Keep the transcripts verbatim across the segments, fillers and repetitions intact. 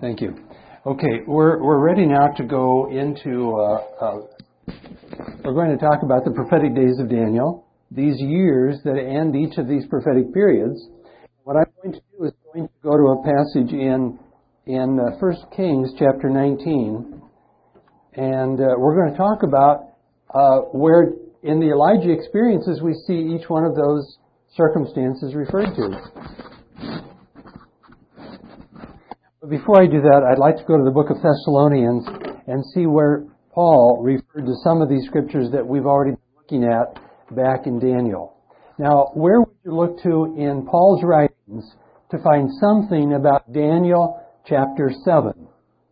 Thank you. Okay, we're we're ready now to go into. Uh, uh, we're going to talk about the prophetic days of Daniel, these years that end each of these prophetic periods. What I'm going to do is going to go to a passage in in uh, First Kings chapter nineteen, and uh, we're going to talk about uh, where in the Elijah experiences we see each one of those circumstances referred to. But before I do that, I'd like to go to the book of Thessalonians and see where Paul referred to some of these scriptures that we've already been looking at back in Daniel. Now, where would you look to in Paul's writings to find something about Daniel chapter seven?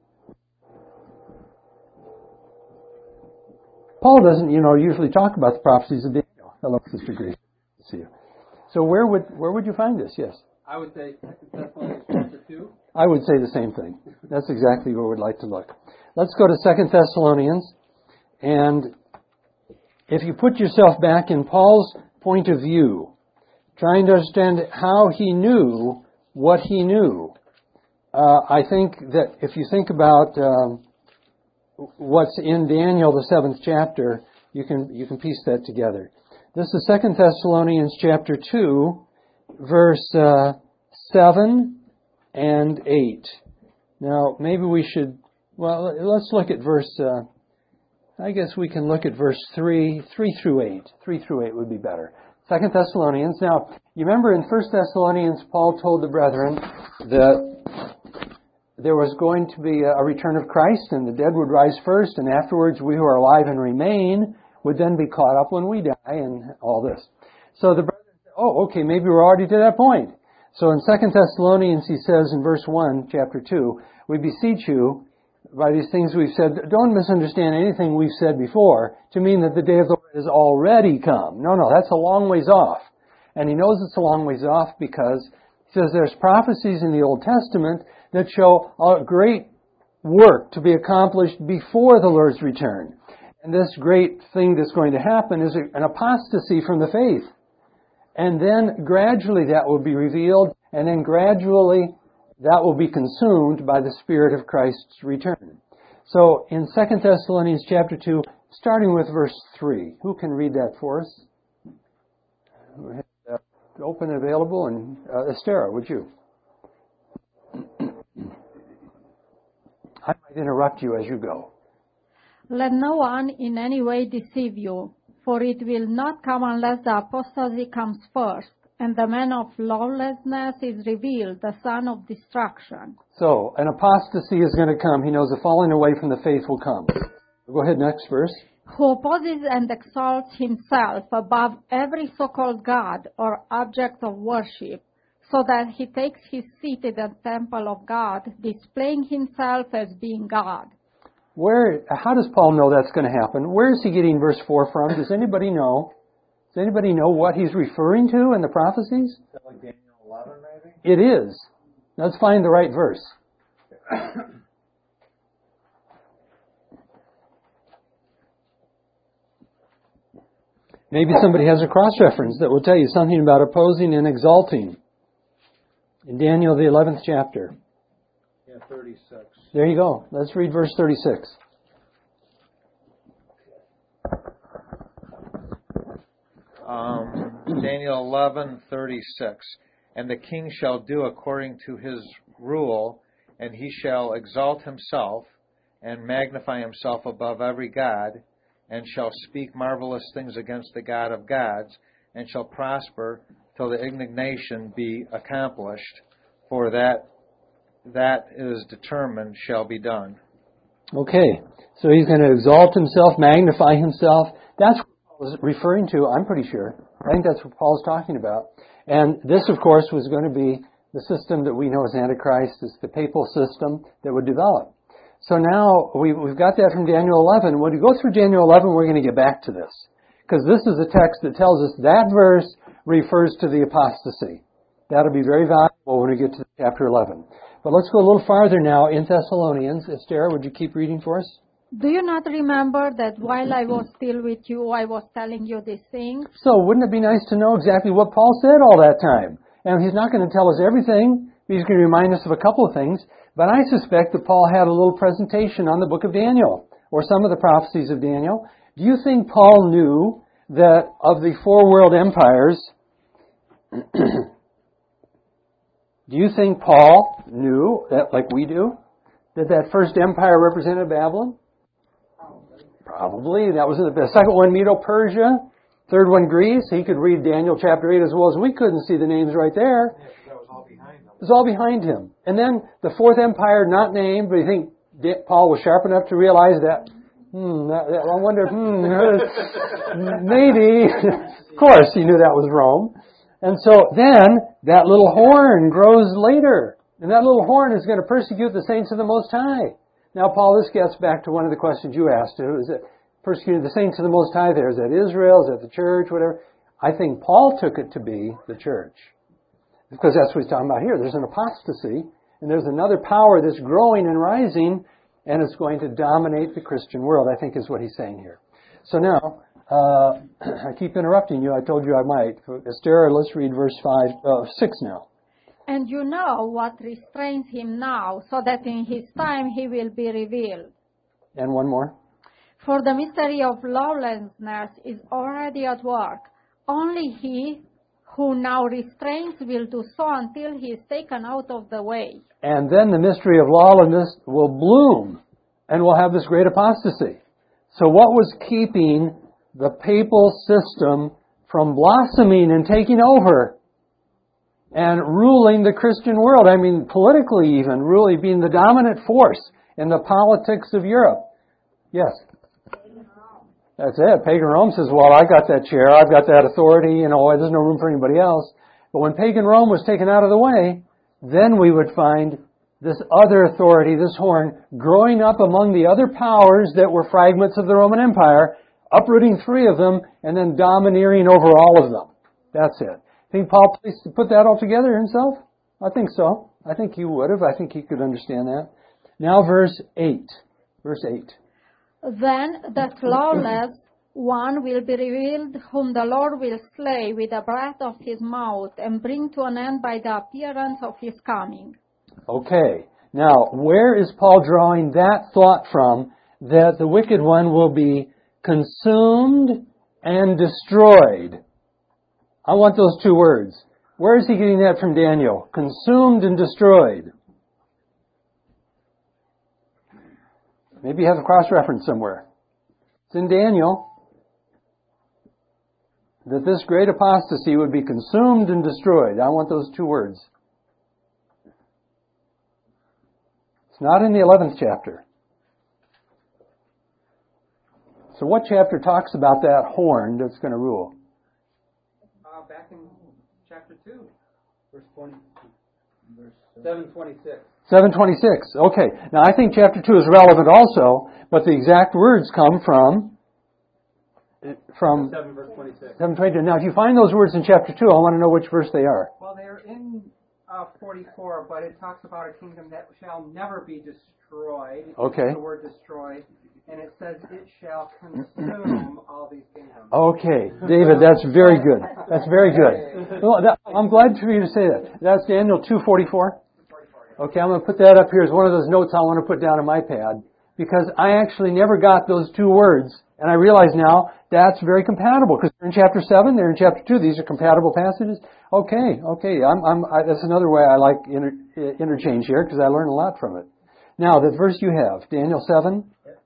Paul doesn't, you know, usually talk about the prophecies of Daniel. Hello, Sister Grace. Good to see you. So where would where would you find this? Yes? I would say Second Thessalonians chapter two. I would say the same thing. That's exactly where we'd like to look. Let's go to Second Thessalonians. And if you put yourself back in Paul's point of view, trying to understand how he knew what he knew, uh, I think that if you think about um, what's in Daniel, the seventh chapter, you can you can piece that together. This is Second Thessalonians chapter two, verse uh, seven and eight. Now, maybe we should, well, let's look at verse, uh, I guess we can look at verse three, three through eight. three through eight would be better. Second Thessalonians. Now, you remember in First Thessalonians, Paul told the brethren that there was going to be a return of Christ, and the dead would rise first, and afterwards we who are alive and remain would then be caught up when we die, and all this. So the brethren said, oh, okay, maybe we're already to that point. So in Second Thessalonians, he says in verse one, chapter two, we beseech you, by these things we've said, don't misunderstand anything we've said before to mean that the day of the Lord has already come. No, no, that's a long ways off. And he knows it's a long ways off because he says there's prophecies in the Old Testament that show a great work to be accomplished before the Lord's return. And this great thing that's going to happen is an apostasy from the faith. And then gradually that will be revealed, and then gradually that will be consumed by the Spirit of Christ's return. So in Second Thessalonians chapter two, starting with verse three, who can read that for us? We have that open and available, and uh, Estera, would you? I might interrupt you as you go. Let no one in any way deceive you, for it will not come unless the apostasy comes first, and the man of lawlessness is revealed, the son of destruction. So, an apostasy is going to come. He knows the falling away from the faith will come. Go ahead, next verse. Who opposes and exalts himself above every so-called God or object of worship, so that he takes his seat in the temple of God, displaying himself as being God. Where? How does Paul know that's going to happen? Where is he getting verse four from? Does anybody know? Does anybody know what he's referring to in the prophecies? Is that like Daniel eleven, maybe? It is. Let's find the right verse. Maybe somebody has a cross-reference that will tell you something about opposing and exalting. In Daniel, the eleventh chapter. Yeah, thirty-six. There you go. Let's read verse thirty-six. Um, Daniel eleven, thirty-six. And the king shall do according to his rule, and he shall exalt himself, and magnify himself above every god, and shall speak marvelous things against the God of gods, and shall prosper till the indignation be accomplished, for that that is determined shall be done. Okay, so he's going to exalt himself, magnify himself. That's what Paul is referring to, I'm pretty sure. I think that's what Paul's talking about. And this, of course, was going to be the system that we know as Antichrist. It's the papal system that would develop. So now we, we've got that from Daniel eleven. When we go through Daniel eleven, we're going to get back to this. Because this is a text that tells us that verse refers to the apostasy. That'll be very valuable when we get to chapter eleven. But let's go a little farther now in Thessalonians. Esther, would you keep reading for us? Do you not remember that while I was still with you, I was telling you these things? So wouldn't it be nice to know exactly what Paul said all that time? And he's not going to tell us everything. He's going to remind us of a couple of things, but I suspect that Paul had a little presentation on the book of Daniel, or some of the prophecies of Daniel. Do you think Paul knew that of the four world empires, do you think Paul knew, that, like we do, that that first empire represented Babylon? Probably. That was the second one, Medo-Persia. Third one, Greece. He could read Daniel chapter eight as well as we could and see the names right there. Yeah, that was all behind him. It was all behind him. And then the fourth empire, not named, but you think Paul was sharp enough to realize that, hmm, that, that, I wonder, hmm, maybe. Of course, he knew that was Rome. And so then, that little horn grows later. And that little horn is going to persecute the saints of the Most High. Now, Paul, this gets back to one of the questions you asked, too. Is it persecuting the saints of the Most High there? Is that Israel? Is that the church? Whatever. I think Paul took it to be the church. Because that's what he's talking about here. There's an apostasy, and there's another power that's growing and rising, and it's going to dominate the Christian world, I think is what he's saying here. So now, uh, I keep interrupting you. I told you I might. Esther, let's read verse five, uh, six now. And you know what restrains him now, so that in his time he will be revealed. And one more. For the mystery of lawlessness is already at work. Only he who now restrains will do so until he is taken out of the way. And then the mystery of lawlessness will bloom, and we'll have this great apostasy. So what was keeping the papal system from blossoming and taking over and ruling the Christian world? I mean, politically even, really being the dominant force in the politics of Europe. Yes? That's it. Pagan Rome says, well, I got that chair, I've got that authority, you know, there's no room for anybody else. But when pagan Rome was taken out of the way, then we would find this other authority, this horn, growing up among the other powers that were fragments of the Roman Empire, uprooting three of them, and then domineering over all of them. That's it. Think Paul put that all together himself? I think so. I think he would have. I think he could understand that. Now verse eight. Verse eight. Then that lawless one will be revealed, whom the Lord will slay with the breath of his mouth and bring to an end by the appearance of his coming. Okay. Now, where is Paul drawing that thought from, that the wicked one will be consumed and destroyed? I want those two words. Where is he getting that from Daniel? Consumed and destroyed. Maybe you have a cross-reference somewhere. It's in Daniel that this great apostasy would be consumed and destroyed. I want those two words. It's not in the eleventh chapter. So what chapter talks about that horn that's going to rule? Uh, back in chapter two, verse twenty, verse seven twenty-six. seven twenty-six. Okay. Now I think chapter two is relevant also, but the exact words come from from seven verse twenty-six. seven twenty-two. Now if you find those words in chapter two, I want to know which verse they are. Well, they're in uh, forty-four, but it talks about a kingdom that shall never be destroyed. It Okay. uses the word destroyed, and it says it shall consume all these kingdoms. Okay, David, that's very good. That's very good. Well, that, I'm glad for you to say that. That's Daniel two forty-four. Okay, I'm going to put that up here as one of those notes I want to put down on my pad, because I actually never got those two words, and I realize now that's very compatible, because they're in chapter seven, they're in chapter two. These are compatible passages. Okay, okay, I'm, I'm, I, that's another way I like inter, interchange here, because I learn a lot from it. Now, the verse you have, Daniel seven.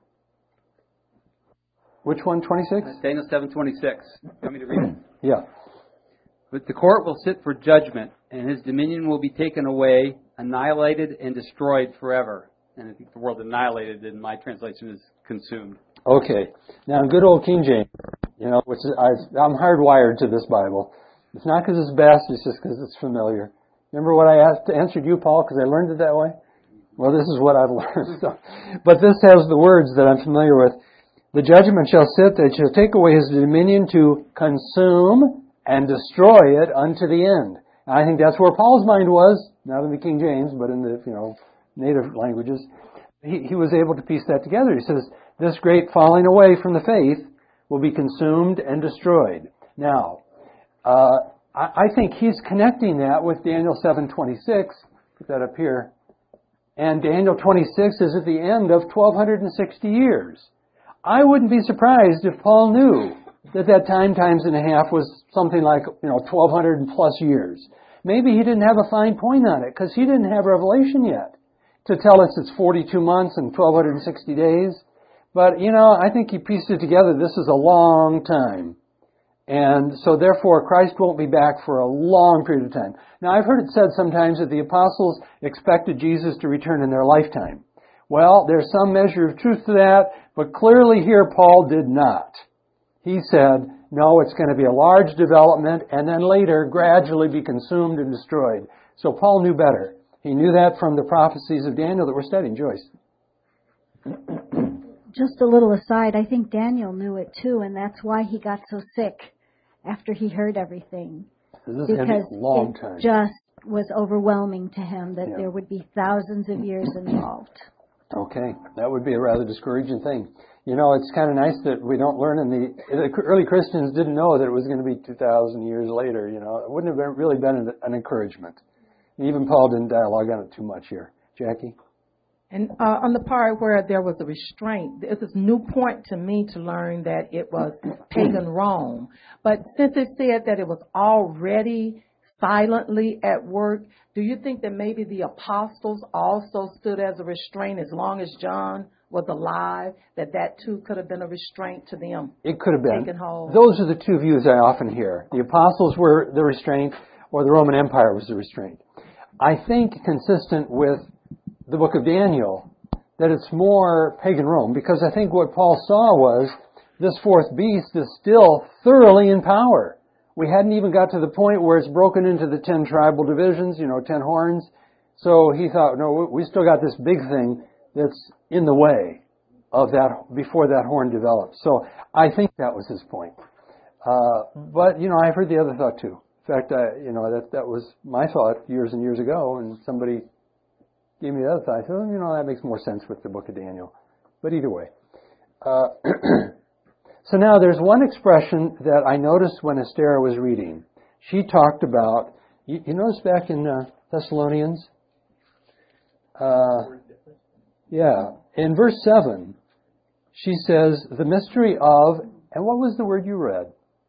Which one, twenty-six? Daniel seven twenty-six. You want me to read it? Yeah. But the court will sit for judgment, and his dominion will be taken away, annihilated, and destroyed forever. And I think the word annihilated in my translation is consumed. Okay. Now, in good old King James, you know, which is, I, I'm hardwired to this Bible. It's not because it's best, it's just because it's familiar. Remember what I asked, answered you, Paul, because I learned it that way? Well, this is what I've learned. So, but this has the words that I'm familiar with. The judgment shall sit, that shall take away his dominion to consume and destroy it unto the end. And I think that's where Paul's mind was, not in the King James, but in the, you know, native languages. He, he was able to piece that together. He says, this great falling away from the faith will be consumed and destroyed. Now, uh, I, I think he's connecting that with Daniel seven twenty-six, put that up here. And Daniel twenty-six is at the end of twelve sixty years. I wouldn't be surprised if Paul knew that that time times and a half was something like, you know, twelve hundred plus years. Maybe he didn't have a fine point on it because he didn't have Revelation yet to tell us it's forty-two months and twelve sixty days. But, you know, I think he pieced it together. This is a long time. And so therefore, Christ won't be back for a long period of time. Now, I've heard it said sometimes that the apostles expected Jesus to return in their lifetime. Well, there's some measure of truth to that, but clearly here Paul did not. He said, no, it's going to be a large development and then later gradually be consumed and destroyed. So Paul knew better. He knew that from the prophecies of Daniel that we're studying. Joyce. Just a little aside, I think Daniel knew it too, and that's why he got so sick after he heard everything. This is because a long it time. just was overwhelming to him that Yeah. there would be thousands of years involved. Okay, that would be a rather discouraging thing. You know, it's kind of nice that we don't learn in the, the early Christians didn't know that it was going to be two thousand years later. You know, it wouldn't have been, really been an, an encouragement. Even Paul didn't dialogue on it too much here. Jackie? And uh, on the part where there was a restraint, it's a new point to me to learn that it was pagan Rome. But since it said that it was already silently at work, do you think that maybe the apostles also stood as a restraint as long as John was alive, that that too could have been a restraint to them? It could have been. Taken hold. Those are the two views I often hear. The apostles were the restraint, or the Roman Empire was the restraint. I think consistent with the book of Daniel, that it's more pagan Rome, because I think what Paul saw was this fourth beast is still thoroughly in power. We hadn't even got to the point where it's broken into the ten tribal divisions, you know, ten horns. So he thought, no, we still got this big thing that's in the way of that before that horn develops. So I think that was his point. Uh, but, you know, I've heard the other thought too. In fact, I, you know, that, that was my thought years and years ago, and somebody gave me the other thought. I said, well, you know, that makes more sense with the book of Daniel. But either way. Uh, so now there's one expression that I noticed when Esther was reading. She talked about, you, you notice back in uh, Thessalonians? Uh, yeah. In verse seven, she says, the mystery of, and what was the word you read?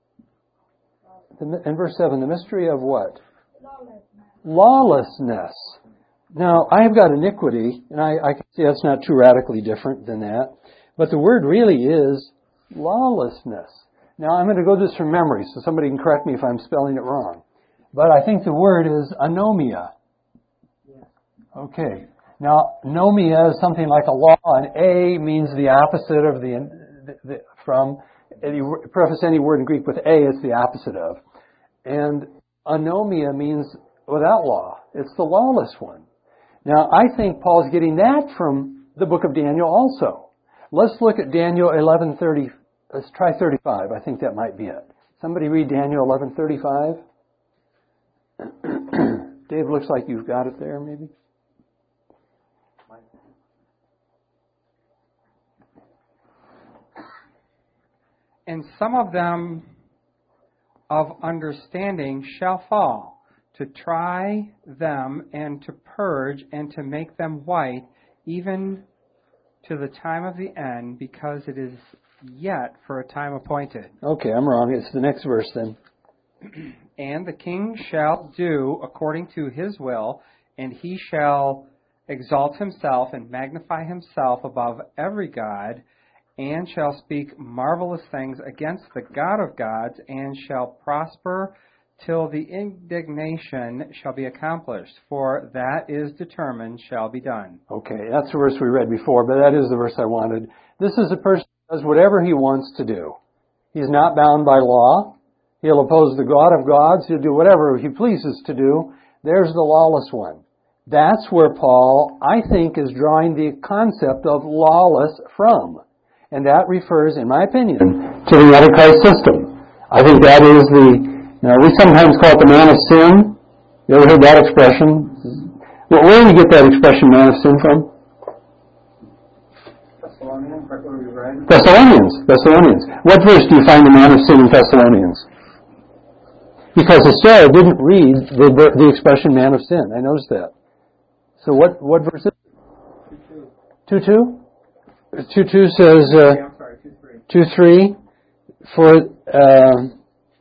The, in verse seven, the mystery of what? Lawlessness. Lawlessness. Now, I have got iniquity, and I, I can see that's not too radically different than that. But the word really is lawlessness. Now, I'm going to go this from memory, so somebody can correct me if I'm spelling it wrong. But I think the word is anomia. Okay. Now, nomia is something like a law, and a means the opposite of the, the, the from. If you preface any word in Greek with a, it's the opposite of. And anomia means without law. It's the lawless one. Now, I think Paul's getting that from the book of Daniel also. Let's look at Daniel eleven thirty. Let's try thirty-five. I think that might be it. Somebody read Daniel eleven thirty-five. Dave, looks like you've got it there, maybe. And some of them of understanding shall fall, to try them and to purge and to make them white, even to the time of the end, because it is yet for a time appointed. Okay, I'm wrong. It's the next verse then. And the king shall do according to his will, and he shall exalt himself and magnify himself above every god, and shall speak marvelous things against the God of gods, and shall prosper till the indignation shall be accomplished, for that is determined shall be done. Okay, that's the verse we read before, but that is the verse I wanted. This is a person who does whatever he wants to do. He's not bound by law. He'll oppose the God of gods. He'll do whatever he pleases to do. There's the lawless one. That's where Paul, I think, is drawing the concept of lawless from. And that refers, in my opinion, to the Antichrist system. I think that is the, you know, we sometimes call it the man of sin. You ever heard that expression? Well, where do you get that expression, man of sin, from? Thessalonians, right where we read. Thessalonians. Thessalonians. What verse do you find the man of sin in Thessalonians? Because Esther didn't read the, the expression man of sin. I noticed that. So what, what verse is it? two two? two two says, uh, I'm sorry, two three. two three, for uh,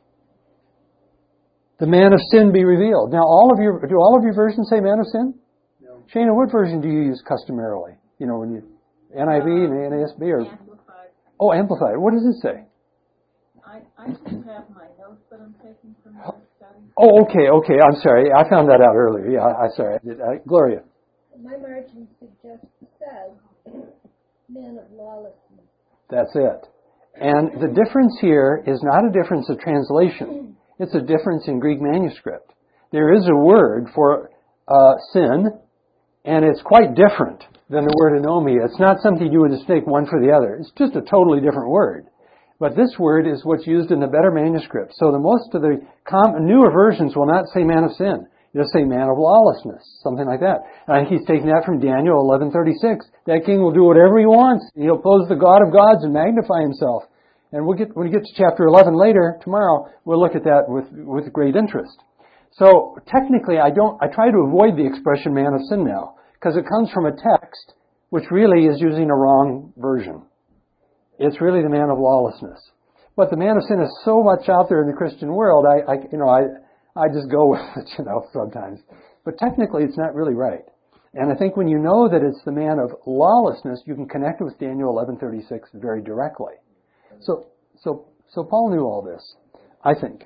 the man of sin be revealed. Now, all of your, do all of your versions say man of sin? No. Shana, what version do you use customarily? You know, when you, N I V and N A S B or? Amplified. Oh, Amplified. What does it say? I, I just have my notes that I'm taking from your study. Oh, okay, okay. I'm sorry. I found that out earlier. Yeah, I'm sorry. I did, I, Gloria. My margin suggests says men of lawlessness. That's it. And the difference here is not a difference of translation. It's a difference in Greek manuscript. There is a word for uh, sin, and it's quite different than the word anomia. It's not something you would mistake one for the other. It's just a totally different word. But this word is what's used in the better manuscript. So the most of the com- newer versions will not say man of sin. They'll say man of lawlessness, something like that. And I think he's taking that from Daniel eleven thirty-six. That king will do whatever he wants. He'll oppose the God of gods and magnify himself. And we'll get, when we get to chapter eleven later, tomorrow, we'll look at that with, with great interest. So technically, I don't, I try to avoid the expression man of sin now, because it comes from a text which really is using a wrong version. It's really the man of lawlessness. But the man of sin is so much out there in the Christian world, I, I you know, I, I just go with it, you know, sometimes. But technically, it's not really right. And I think when you know that it's the man of lawlessness, you can connect it with Daniel eleven thirty-six very directly. So, so, so Paul knew all this, I think.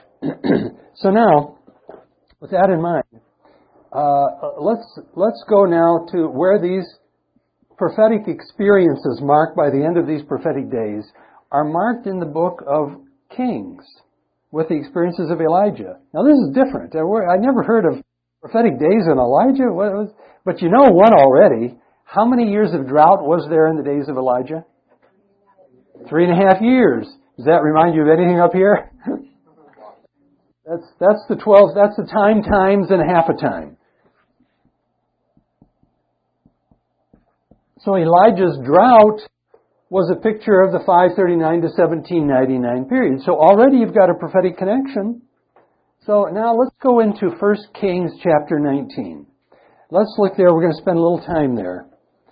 So now, with that in mind, uh, let's let's go now to where these prophetic experiences marked by the end of these prophetic days are marked in the book of Kings with the experiences of Elijah. Now this is different. I never heard of prophetic days in Elijah, what was, but you know one already. How many years of drought was there in the days of Elijah? Three and a half years. Does that remind you of anything up here? that's that's the twelve. That's the time times and a half a time. So Elijah's drought was a picture of the five thirty-nine to seventeen ninety-nine period. So already you've got a prophetic connection. So now let's go into First Kings chapter nineteen. Let's look there. We're going to spend a little time there.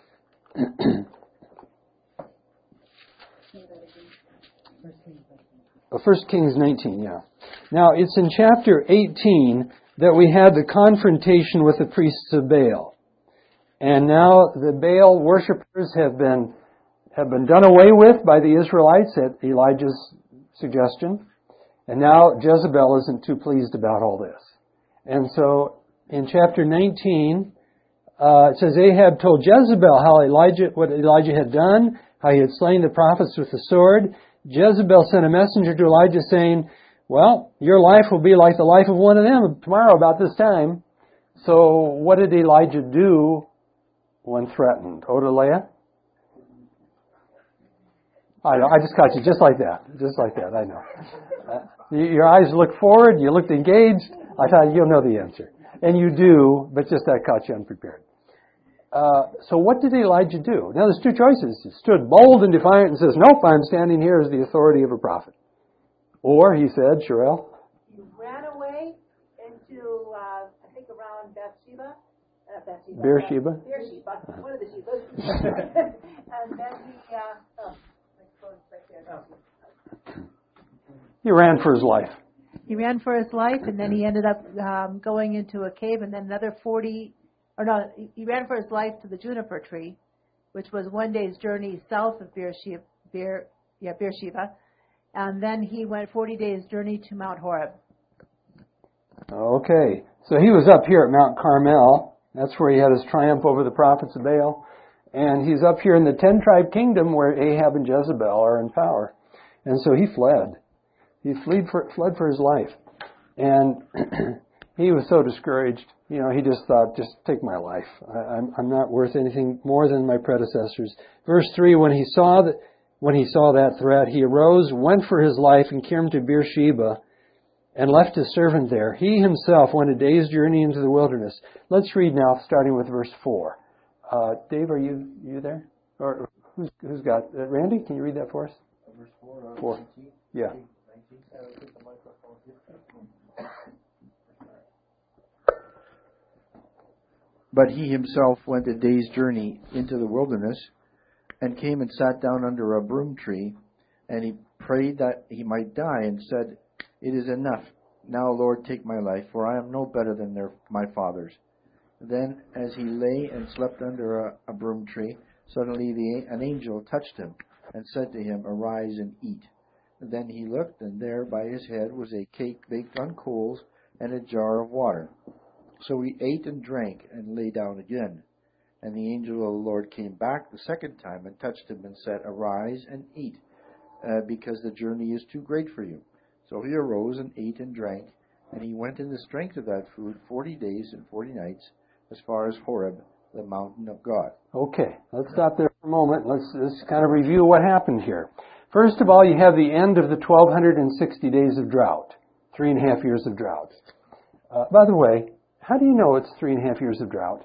First Kings nineteen, yeah. Now it's in chapter eighteen that we had the confrontation with the priests of Baal. And now the Baal worshippers have been have been done away with by the Israelites at Elijah's suggestion. And now Jezebel isn't too pleased about all this. And so in chapter nineteen, uh, it says Ahab told Jezebel how Elijah, what Elijah had done, how he had slain the prophets with the sword. Jezebel sent a messenger to Elijah saying, well, your life will be like the life of one of them tomorrow about this time. So what did Elijah do when threatened? Odalea? I know, I just caught you just like that. Just like that, I know. Uh, your eyes looked forward, you looked engaged. I thought you'll know the answer. And you do, but just that caught you unprepared. Uh, so what did Elijah do? Now there's two choices. He stood bold and defiant and says, nope, I'm standing here as the authority of a prophet. Or he said, Sherelle? He ran away into, uh, I think around Bathsheba. Uh, Bathsheba. Beersheba? Beersheba, uh-huh. One of the Shebas. And then he, uh, oh, he ran for his life. He ran for his life, and then he ended up um, going into a cave, and then another forty, or no, he ran for his life to the juniper tree, which was one day's journey south of Beersheba, Beer, yeah, Beersheba, and then he went forty days' journey to Mount Horeb. Okay, so he was up here at Mount Carmel. That's where he had his triumph over the prophets of Baal. And he's up here in the ten-tribe kingdom where Ahab and Jezebel are in power. And so he fled. He fled for, fled for his life. And he was so discouraged. You know, he just thought, just take my life. I, I'm, I'm not worth anything more than my predecessors. Verse three, when he saw that, when he saw that threat, he arose, went for his life, and came to Beersheba, and left his servant there. He himself went a day's journey into the wilderness. Let's read now, starting with verse four. Uh, Dave, are you you there? Or who's who's got uh, Randy? Can you read that for us? Verse four. Four. nineteen, Yeah. nineteen, uh, take the microphone. But he himself went a day's journey into the wilderness, and came and sat down under a broom tree, and he prayed that he might die, and said, It is enough. Now, Lord, take my life, for I am no better than their, my fathers. Then, as he lay and slept under a, a broom tree, suddenly the, an angel touched him, and said to him, Arise and eat. Then he looked, and there by his head was a cake baked on coals, and a jar of water. So he ate and drank, and lay down again. And the angel of the Lord came back the second time, and touched him, and said, Arise and eat, uh, because the journey is too great for you. So he arose and ate and drank, and he went in the strength of that food forty days and forty nights, as far as Horeb, the mountain of God. Okay, let's stop there for a moment. Let's, let's kind of review what happened here. First of all, you have the end of the twelve sixty days of drought, three and a half years of drought. Uh, by the way, how do you know it's three and a half years of drought?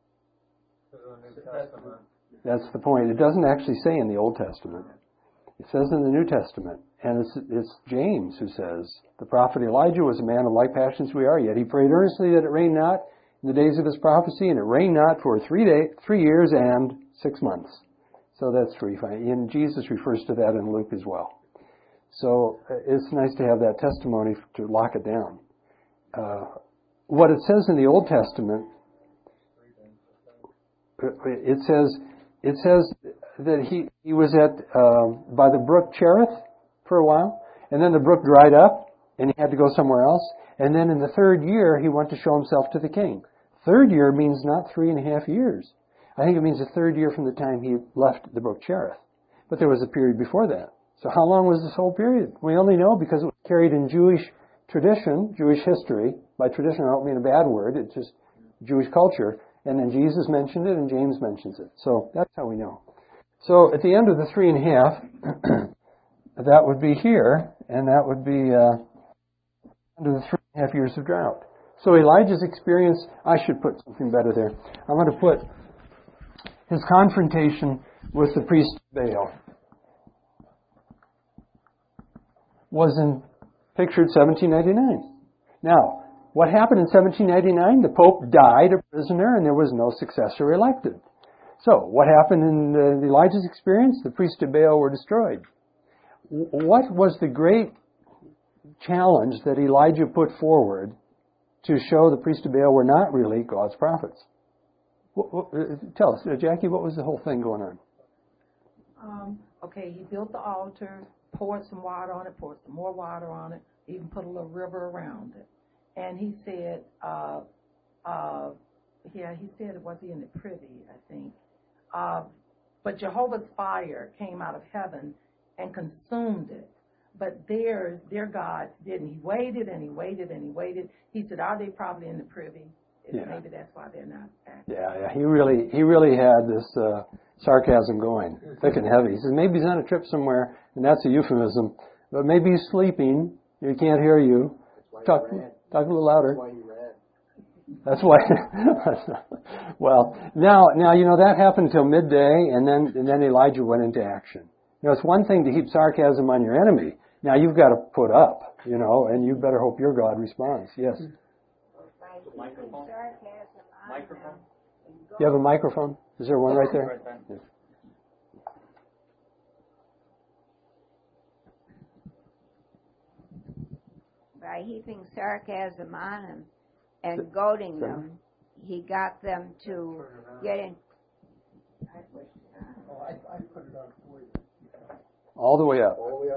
That's the point. It doesn't actually say in the Old Testament. It says in the New Testament. And it's, it's James who says, the prophet Elijah was a man of like passions we are, yet he prayed earnestly that it rain not in the days of his prophecy, and it rained not for three day, three years and six months. So that's three. And Jesus refers to that in Luke as well. So it's nice to have that testimony to lock it down. Uh, what it says in the Old Testament, it says it says that he, he was at uh, by the brook Cherith for a while, and then the brook dried up, and he had to go somewhere else. And then in the third year, he went to show himself to the king. Third year means not three and a half years. I think it means the third year from the time he left the brook Cherith. But there was a period before that. So how long was this whole period? We only know because it was carried in Jewish tradition, Jewish history. By tradition, I don't mean a bad word. It's just Jewish culture. And then Jesus mentioned it, and James mentions it. So that's how we know. So at the end of the three and a half, that would be here, and that would be uh, under the three and a half years of drought. So Elijah's experience, I should put something better there. I'm going to put his confrontation with the priest Baal was in pictured seventeen ninety-nine. Now, what happened in seventeen ninety-nine? The Pope died a prisoner, and there was no successor elected. So, what happened in uh, Elijah's experience? The priests of Baal were destroyed. What was the great challenge that Elijah put forward to show the priests of Baal were not really God's prophets? What, what, uh, tell us, uh, Jackie, what was the whole thing going on? Um, okay, he built the altar, poured some water on it, poured some more water on it, even put a little river around it. And he said, uh, uh, yeah, he said it was in the privy, I think. Uh, but Jehovah's fire came out of heaven and consumed it. But theirs, their gods didn't. He waited and he waited and he waited. He said, are they probably in the privy? Yeah. Maybe that's why they're not active. Yeah, yeah. He really, he really had this uh, sarcasm going, thick and heavy. He says maybe he's on a trip somewhere, and that's a euphemism. But maybe he's sleeping. He can't hear you. Talk, talk a little louder. That's why. Well, now, now you know that happened until midday, and then and then Elijah went into action. You know, it's one thing to heap sarcasm on your enemy. Now you've got to put up, you know, and you better hope your God responds. Yes. Microphone. Microphone. You have a microphone? Is there one right there? Right there. Yes. By heaping sarcasm on them and goading them, he got them to get in. Oh, I, I put it on for you. All the way up. All the way up.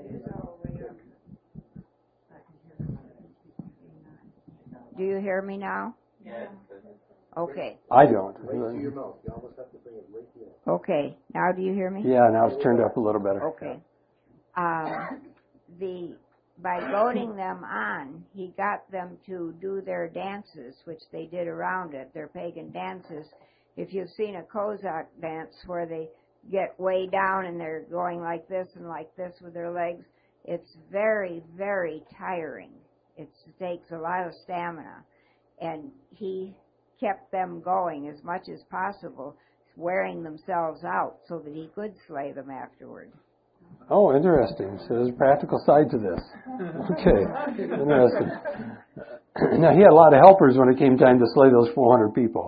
Do you hear me now? Yeah. Okay. I don't. Right to your mouth. You almost have to bring it right to your mouth. Okay. Now do you hear me? Yeah, now it's turned up a little better. Okay. Um, the by goading them on, he got them to do their dances, which they did around it, their pagan dances. If you've seen a Kozak dance where they get way down and they're going like this and like this with their legs, it's very, very tiring. It takes a lot of stamina. And he kept them going as much as possible, wearing themselves out so that he could slay them afterward. Oh, interesting. So there's a practical side to this. Okay, interesting. Now, he had a lot of helpers when it came time to slay those four hundred people.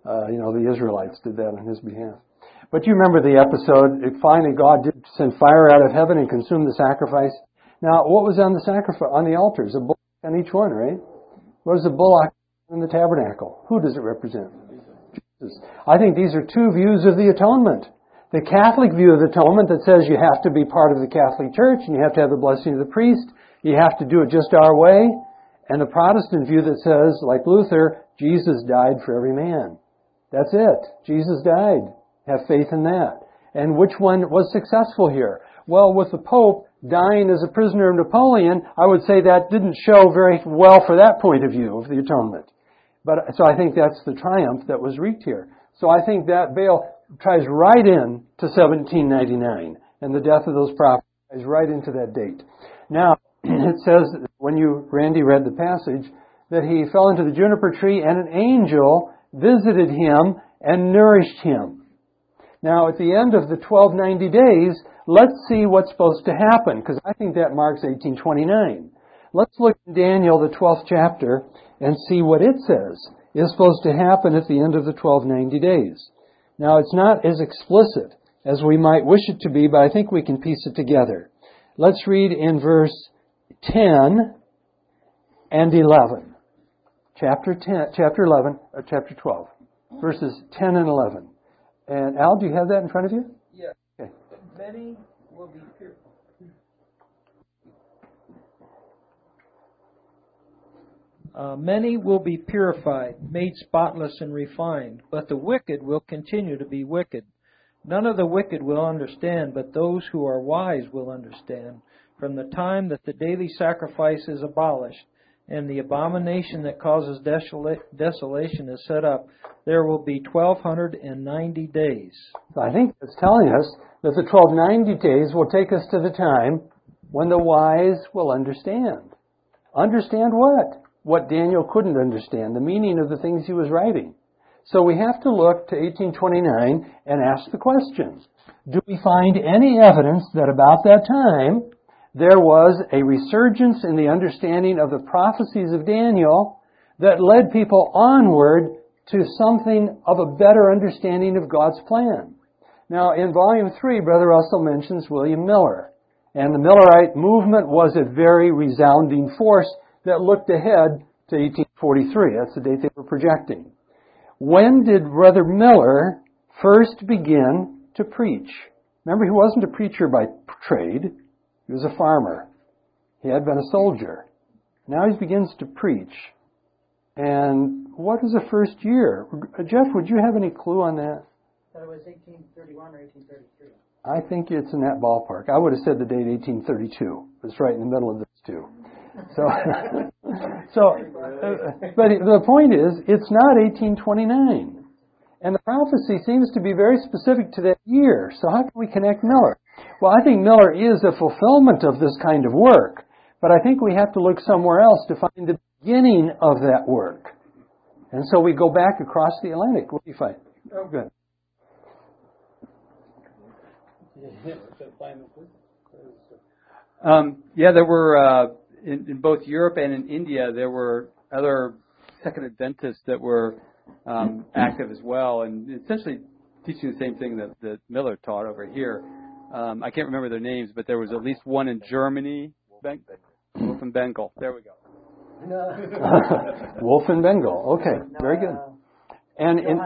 Uh, you know, the Israelites did that on his behalf. But you remember the episode. Finally, God did send fire out of heaven and consume the sacrifice. Now, what was on the sacrifice on the altars? A bullock on each one, right? What is a bullock in the tabernacle? Who does it represent? Jesus. I think these are two views of the atonement. The Catholic view of the atonement that says you have to be part of the Catholic Church and you have to have the blessing of the priest. You have to do it just our way. And the Protestant view that says, like Luther, Jesus died for every man. That's it. Jesus died. Have faith in that. And which one was successful here? Well, with the Pope dying as a prisoner of Napoleon, I would say that didn't show very well for that point of view of the atonement. But so I think that's the triumph that was wreaked here. So I think that veil ties right in to seventeen ninety-nine, and the death of those prophets ties right into that date. Now, it says, when you, Randy, read the passage, that he fell into the juniper tree and an angel visited him and nourished him. Now, at the end of the twelve ninety days, let's see what's supposed to happen, because I think that marks eighteen twenty-nine. Let's look at Daniel, the twelfth chapter, and see what it says is supposed to happen at the end of the twelve ninety days. Now, it's not as explicit as we might wish it to be, but I think we can piece it together. Let's read in verse ten and eleven. Chapter ten, chapter eleven, or chapter twelve, verses ten and eleven. And Al, do you have that in front of you? Yes. Okay. Many will be purified. Uh, many will be purified, made spotless and refined, but the wicked will continue to be wicked. None of the wicked will understand, but those who are wise will understand. From the time that the daily sacrifice is abolished, and the abomination that causes desola- desolation is set up, there will be twelve ninety days. I think it's telling us that the twelve ninety days will take us to the time when the wise will understand. Understand what? What Daniel couldn't understand, the meaning of the things he was writing. So we have to look to eighteen twenty-nine and ask the question, do we find any evidence that about that time there was a resurgence in the understanding of the prophecies of Daniel that led people onward to something of a better understanding of God's plan? Now, in Volume three, Brother Russell mentions William Miller. And the Millerite movement was a very resounding force that looked ahead to eighteen forty-three. That's the date they were projecting. When did Brother Miller first begin to preach? Remember, he wasn't a preacher by trade. He was a farmer. He had been a soldier. Now he begins to preach. And what is the first year? Jeff, would you have any clue on that? I thought it was eighteen thirty-one or eighteen thirty-three. I think it's in that ballpark. I would have said the date eighteen thirty-two. It's right in the middle of this two. So, so, uh, but the point is, it's not eighteen twenty-nine. And the prophecy seems to be very specific to that year. So how can we connect Miller? Well, I think Miller is a fulfillment of this kind of work. But I think we have to look somewhere else to find the beginning of that work. And so we go back across the Atlantic. What do you find? Oh, good. Um, yeah, there were, uh, in, in both Europe and in India, there were other Second Adventists that were um, active as well, and essentially teaching the same thing that, that Miller taught over here. Um, I can't remember their names, but there was at least one in Germany. Ben- Wolf and Bengal. There we go. Wolf and Bengal. Okay, very good. And in,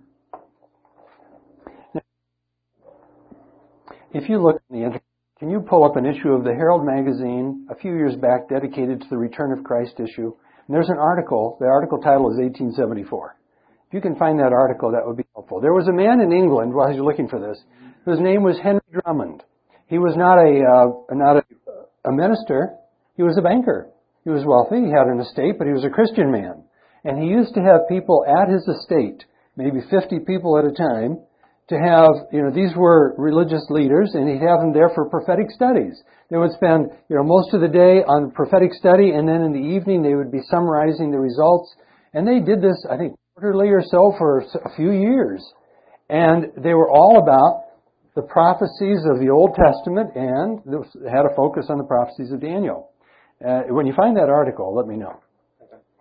if you look in the internet, can you pull up an issue of the Herald magazine a few years back dedicated to the Return of Christ issue? And there's an article. The article title is eighteen seventy-four. If you can find that article, that would be helpful. There was a man in England, while you're looking for this, whose name was Henry Drummond. He was not a uh, not a, a minister. He was a banker. He was wealthy. He had an estate, but he was a Christian man. And he used to have people at his estate, maybe fifty people at a time, to have, you know, these were religious leaders, and he'd have them there for prophetic studies. They would spend, you know, most of the day on prophetic study, and then in the evening they would be summarizing the results. And they did this, I think, quarterly or so for a few years. And they were all about the prophecies of the Old Testament, and they had a focus on the prophecies of Daniel. Uh, when you find that article, let me know.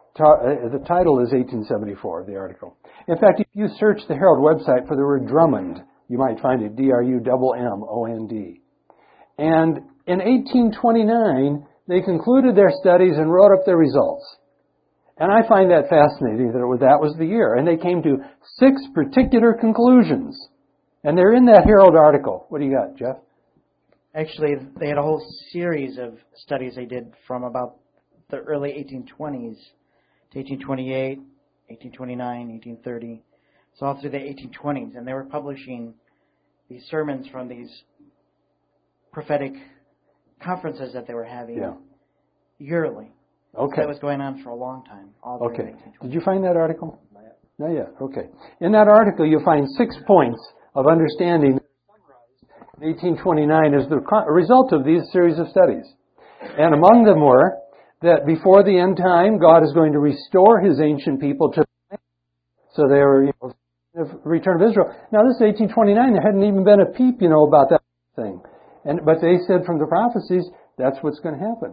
Ta- uh, the title is eighteen seventy-four, the article. In fact, if you search the Herald website for the word Drummond, you might find it, D R U M M O N D. And in eighteen twenty-nine, they concluded their studies and wrote up their results. And I find that fascinating that it was, that was the year. And they came to six particular conclusions. And they're in that Herald article. What do you got, Jeff? Actually, they had a whole series of studies they did from about the early eighteen twenties to eighteen twenty-eight, eighteen twenty-nine, eighteen thirty. So all through the eighteen twenties. And they were publishing these sermons from these prophetic conferences that they were having yeah. yearly. Okay. So that was going on for a long time. All okay. Did you find that article? Not yet. Okay. In that article, you'll find six points of understanding in eighteen twenty-nine as the result of these series of studies. And among them were that before the end time, God is going to restore His ancient people to the land. So they were, you know, the return of Israel. Now, this is eighteen twenty-nine. There hadn't even been a peep, you know, about that thing. And but they said from the prophecies, that's what's going to happen.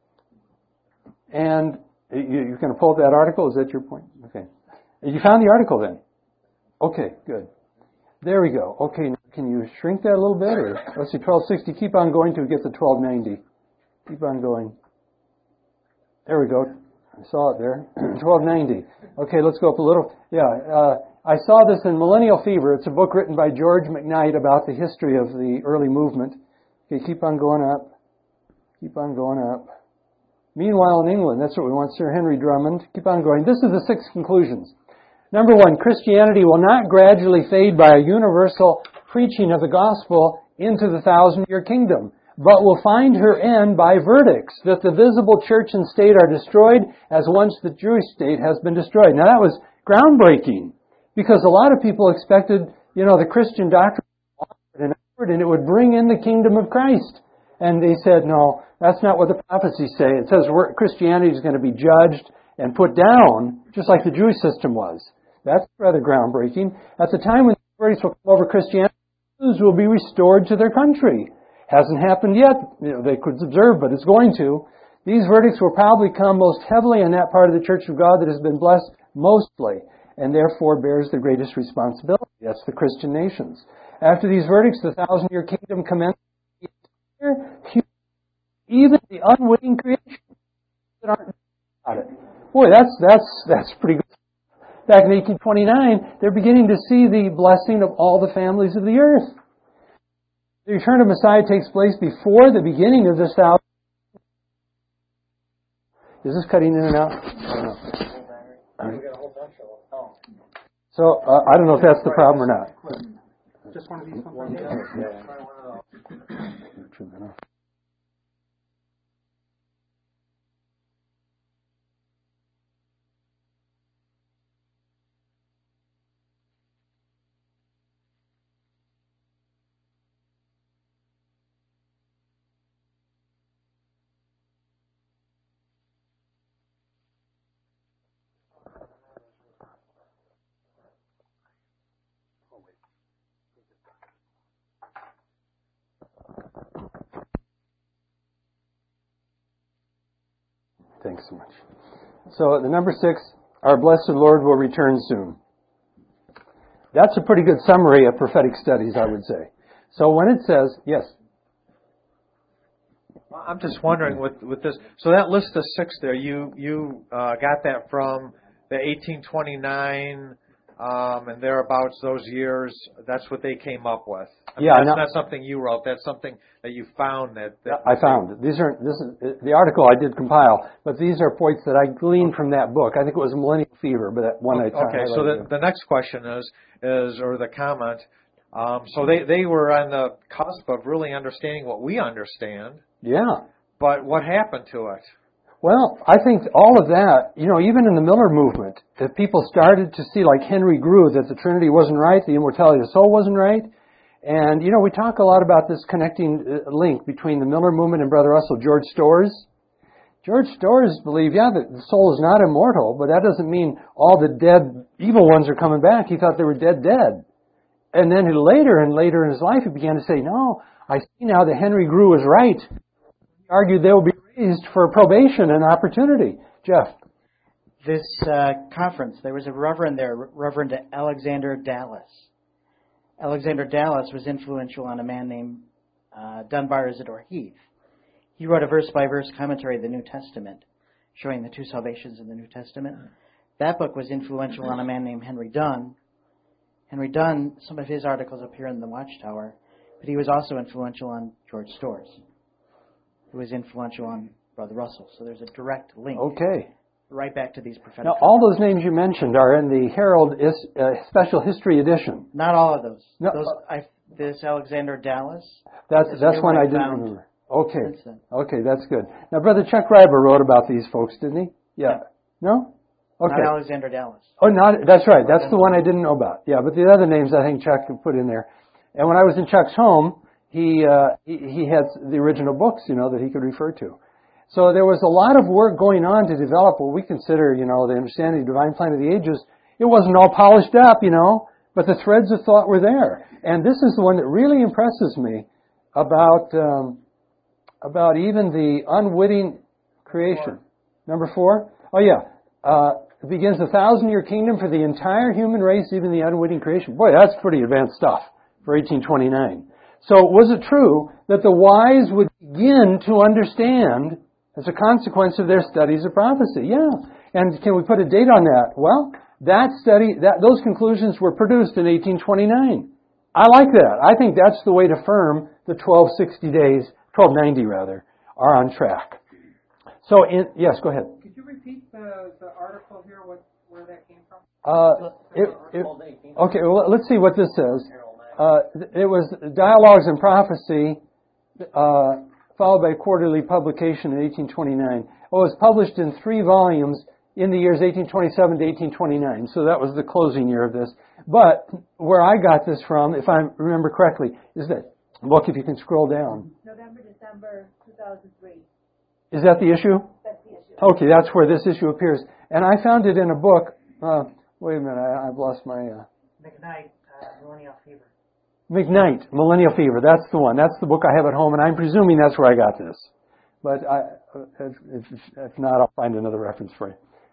And you, you're going to pull up that article? Is that your point? Okay. You found the article then? Okay, good. There we go. Okay, now can you shrink that a little bit? Or let's see, twelve sixty. Keep on going till we get to twelve ninety. Keep on going. There we go. I saw it there. twelve ninety. Okay, let's go up a little. Yeah, uh, I saw this in Millennial Fever. It's a book written by George McKnight about the history of the early movement. Okay, keep on going up. Keep on going up. Meanwhile, in England, that's what we want, Sir Henry Drummond. Keep on going. This is the six conclusions. Number one, Christianity will not gradually fade by a universal preaching of the gospel into the thousand-year kingdom, but will find her end by verdicts that the visible church and state are destroyed as once the Jewish state has been destroyed. Now, that was groundbreaking because a lot of people expected, you know, the Christian doctrine and it would bring in the kingdom of Christ. And they said, no, that's not what the prophecies say. It says Christianity is going to be judged and put down, just like the Jewish system was. That's rather groundbreaking. At the time when the verdicts will come over Christianity, Jews will be restored to their country. Hasn't happened yet. You know, they could observe, but it's going to. These verdicts will probably come most heavily in that part of the Church of God that has been blessed mostly, and therefore bears the greatest responsibility. That's the Christian nations. After these verdicts, the thousand-year kingdom commences. Even the unwitting creation that aren't about it. Boy, that's that's that's pretty good. Back in eighteen twenty-nine, they're beginning to see the blessing of all the families of the earth. The return of Messiah takes place before the beginning of this thousand. Is this cutting in and out? I don't know. So uh, I don't know if that's the problem or not. Just one of these ones. Turn that off. Thanks so much. So the number six, our blessed Lord will return soon. That's a pretty good summary of prophetic studies, I would say. So when it says, yes? I'm just wondering with with this. So that list of six there, you you uh, got that from the eighteen twenty-nine um, and thereabouts, those years. That's what they came up with. I mean, yeah, that's no, not something you wrote. That's something that you found. That, that I found. These are this is the article I did compile, but these are points that I gleaned from that book. I think it was Millennial Fever, but that one I okay. So the, the next question is is or the comment. Um, so they they were on the cusp of really understanding what we understand. Yeah. But what happened to it? Well, I think all of that, you know, even in the Miller movement, that people started to see, like Henry Grew, that the Trinity wasn't right, the immortality of the soul wasn't right. And, you know, we talk a lot about this connecting link between the Miller movement and Brother Russell. George Storrs. George Storrs believed, yeah, that the soul is not immortal, but that doesn't mean all the dead evil ones are coming back. He thought they were dead, dead. And then later and later in his life, he began to say, no, I see now that Henry Grew was right. He argued they will be raised for probation and opportunity. Jeff? this uh, conference, there was a reverend there, Reverend Alexander Dallas. Alexander Dallas was influential on a man named uh, Dunbar Isidore Heath. He wrote a verse-by-verse commentary of the New Testament, showing the two salvations in the New Testament. That book was influential on a man named Henry Dunn. Henry Dunn, some of his articles appear in the Watchtower, but he was also influential on George Storrs, who was influential on Brother Russell. So there's a direct link. Okay. Right back to these prophetic. Now, all those names you mentioned are in the Herald is, uh, Special History Edition. Not all of those. No. those I, this Alexander Dallas. That's that's one I didn't remember. Okay. Okay, that's good. Now, Brother Chuck Ryber wrote about these folks, didn't he? Yeah. No? Okay. Not Alexander Dallas. Oh, not that's right. That's the one I didn't know about. Yeah, but the other names I think Chuck can put in there. And when I was in Chuck's home, he uh, he, he had the original books, you know, that he could refer to. So there was a lot of work going on to develop what we consider, you know, the understanding of the divine plan of the ages. It wasn't all polished up, you know, but the threads of thought were there. And this is the one that really impresses me about um, about even the unwitting creation. Number four? Oh, yeah. Uh, it begins a thousand-year kingdom for the entire human race, even the unwitting creation. Boy, that's pretty advanced stuff for eighteen twenty-nine. So was it true that the wise would begin to understand as a consequence of their studies of prophecy? Yeah. And can we put a date on that? Well, that study, that those conclusions were produced in eighteen twenty-nine. I like that. I think that's the way to affirm the twelve sixty days, twelve ninety rather, are on track. So, in, yes, go ahead. Could you repeat the, the article here, what, where that came from? Uh, it, it, okay, well, let's see what this says. Uh, it was Dialogues in Prophecy, uh, followed by quarterly publication in eighteen twenty-nine. Oh, it was published in three volumes in the years eighteen twenty-seven to eighteen twenty-nine. So that was the closing year of this. But where I got this from, if I remember correctly, is that book, if you can scroll down. November, December two thousand three. Is that the issue? That's the issue. Okay, that's where this issue appears. And I found it in a book. Uh, wait a minute, I, I've lost my... Uh, McKnight, uh, Millennial Fever. McKnight, Millennial Fever. That's the one. That's the book I have at home, and I'm presuming that's where I got this. But I, if, if, if not, I'll find another reference for you.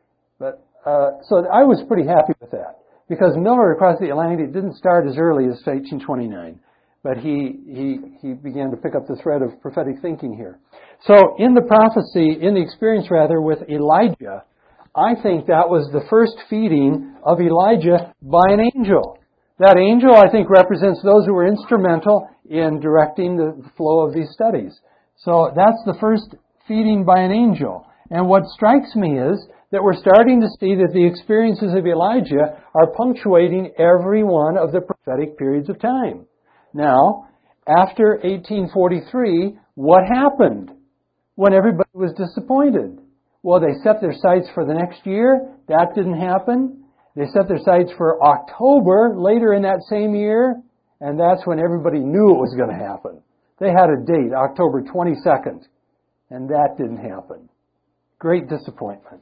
But uh, so I was pretty happy with that, because Miller Across the Atlantic didn't start as early as eighteen twenty-nine, but he he he began to pick up the thread of prophetic thinking here. So in the prophecy, in the experience rather, with Elijah, I think that was the first feeding of Elijah by an angel. That angel, I think, represents those who were instrumental in directing the flow of these studies. So that's the first feeding by an angel. And what strikes me is that we're starting to see that the experiences of Elijah are punctuating every one of the prophetic periods of time. Now, after eighteen forty-three, what happened when everybody was disappointed? Well, they set their sights for the next year. That didn't happen. They set their sights for October later in that same year, and that's when everybody knew it was going to happen. They had a date, October twenty-second, and that didn't happen. Great disappointment.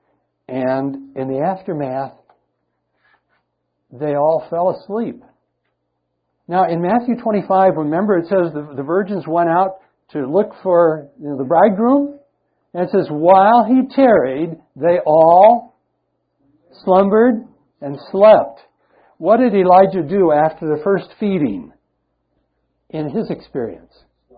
And in the aftermath, they all fell asleep. Now, in Matthew twenty-five, remember it says the, the virgins went out to look for you know, the bridegroom, and it says, while he tarried, they all slumbered and slept. What did Elijah do after the first feeding in his experience?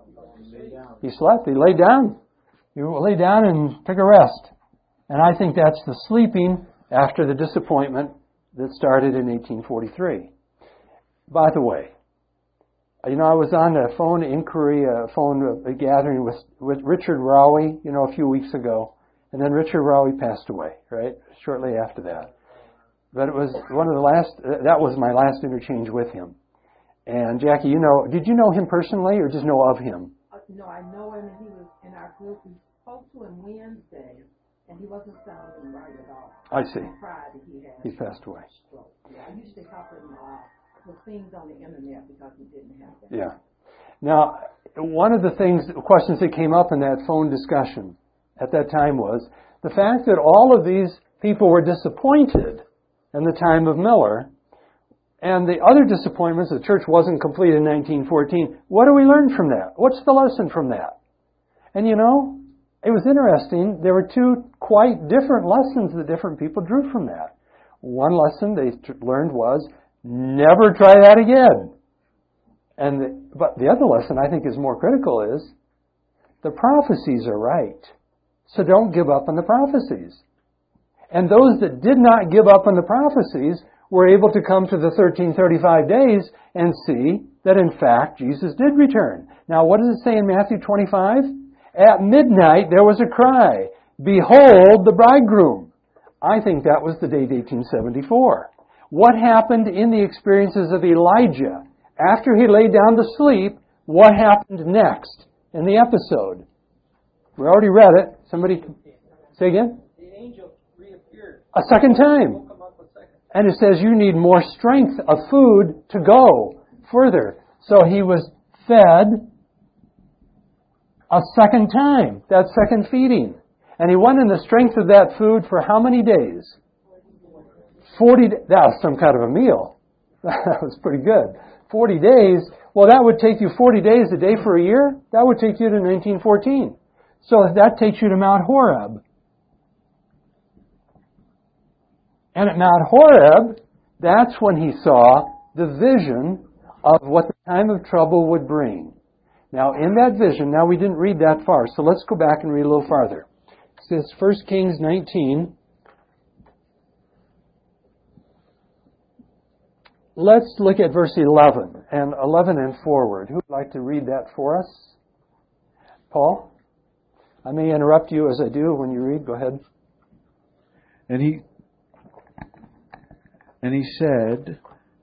He slept. He lay down. He lay down and took a rest. And I think that's the sleeping after the disappointment that started in eighteen forty-three. By the way, you know, I was on a phone inquiry, a phone a gathering with, with Richard Rowie, you know, a few weeks ago. And then Richard Rowie passed away, right, shortly after that. But it was one of the last, that was my last interchange with him. And Jackie, you know, did you know him personally or just know of him? Uh, no, I know him, and he was in our group. We spoke to him Wednesday, and he wasn't sounding right at all. I see. On Friday he had. He passed away. Stroke. Yeah, I usually help him uh, with things on the internet because he didn't have that. Yeah. Now, one of the things, questions that came up in that phone discussion at that time was the fact that all of these people were disappointed in the time of Miller, and the other disappointments, the church wasn't complete in nineteen fourteen. What do we learn from that? What's the lesson from that? And you know, it was interesting. There were two quite different lessons that different people drew from that. One lesson they t- learned was, never try that again. And the, but the other lesson I think is more critical is, the prophecies are right. So don't give up on the prophecies. And those that did not give up on the prophecies were able to come to the thirteen thirty-five days and see that in fact Jesus did return. Now what does it say in Matthew twenty-five? At midnight there was a cry, behold the bridegroom. I think that was the date eighteen seventy-four. What happened in the experiences of Elijah? After he lay down to sleep, what happened next in the episode? We already read it. Somebody say again? The angel reappeared. A second time. And it says you need more strength of food to go further. So he was fed a second time, that second feeding. And he went in the strength of that food for how many days? forty. That was some kind of a meal. That was pretty good. forty days. Well, that would take you forty days a day for a year. That would take you to nineteen fourteen. So that takes you to Mount Horeb. And at Mount Horeb, that's when he saw the vision of what the time of trouble would bring. Now, in that vision, now we didn't read that far, so let's go back and read a little farther. It says First Kings nineteen. Let's look at verse eleven, and eleven and forward. Who would like to read that for us? Paul? I may interrupt you as I do when you read. Go ahead. And he and he said,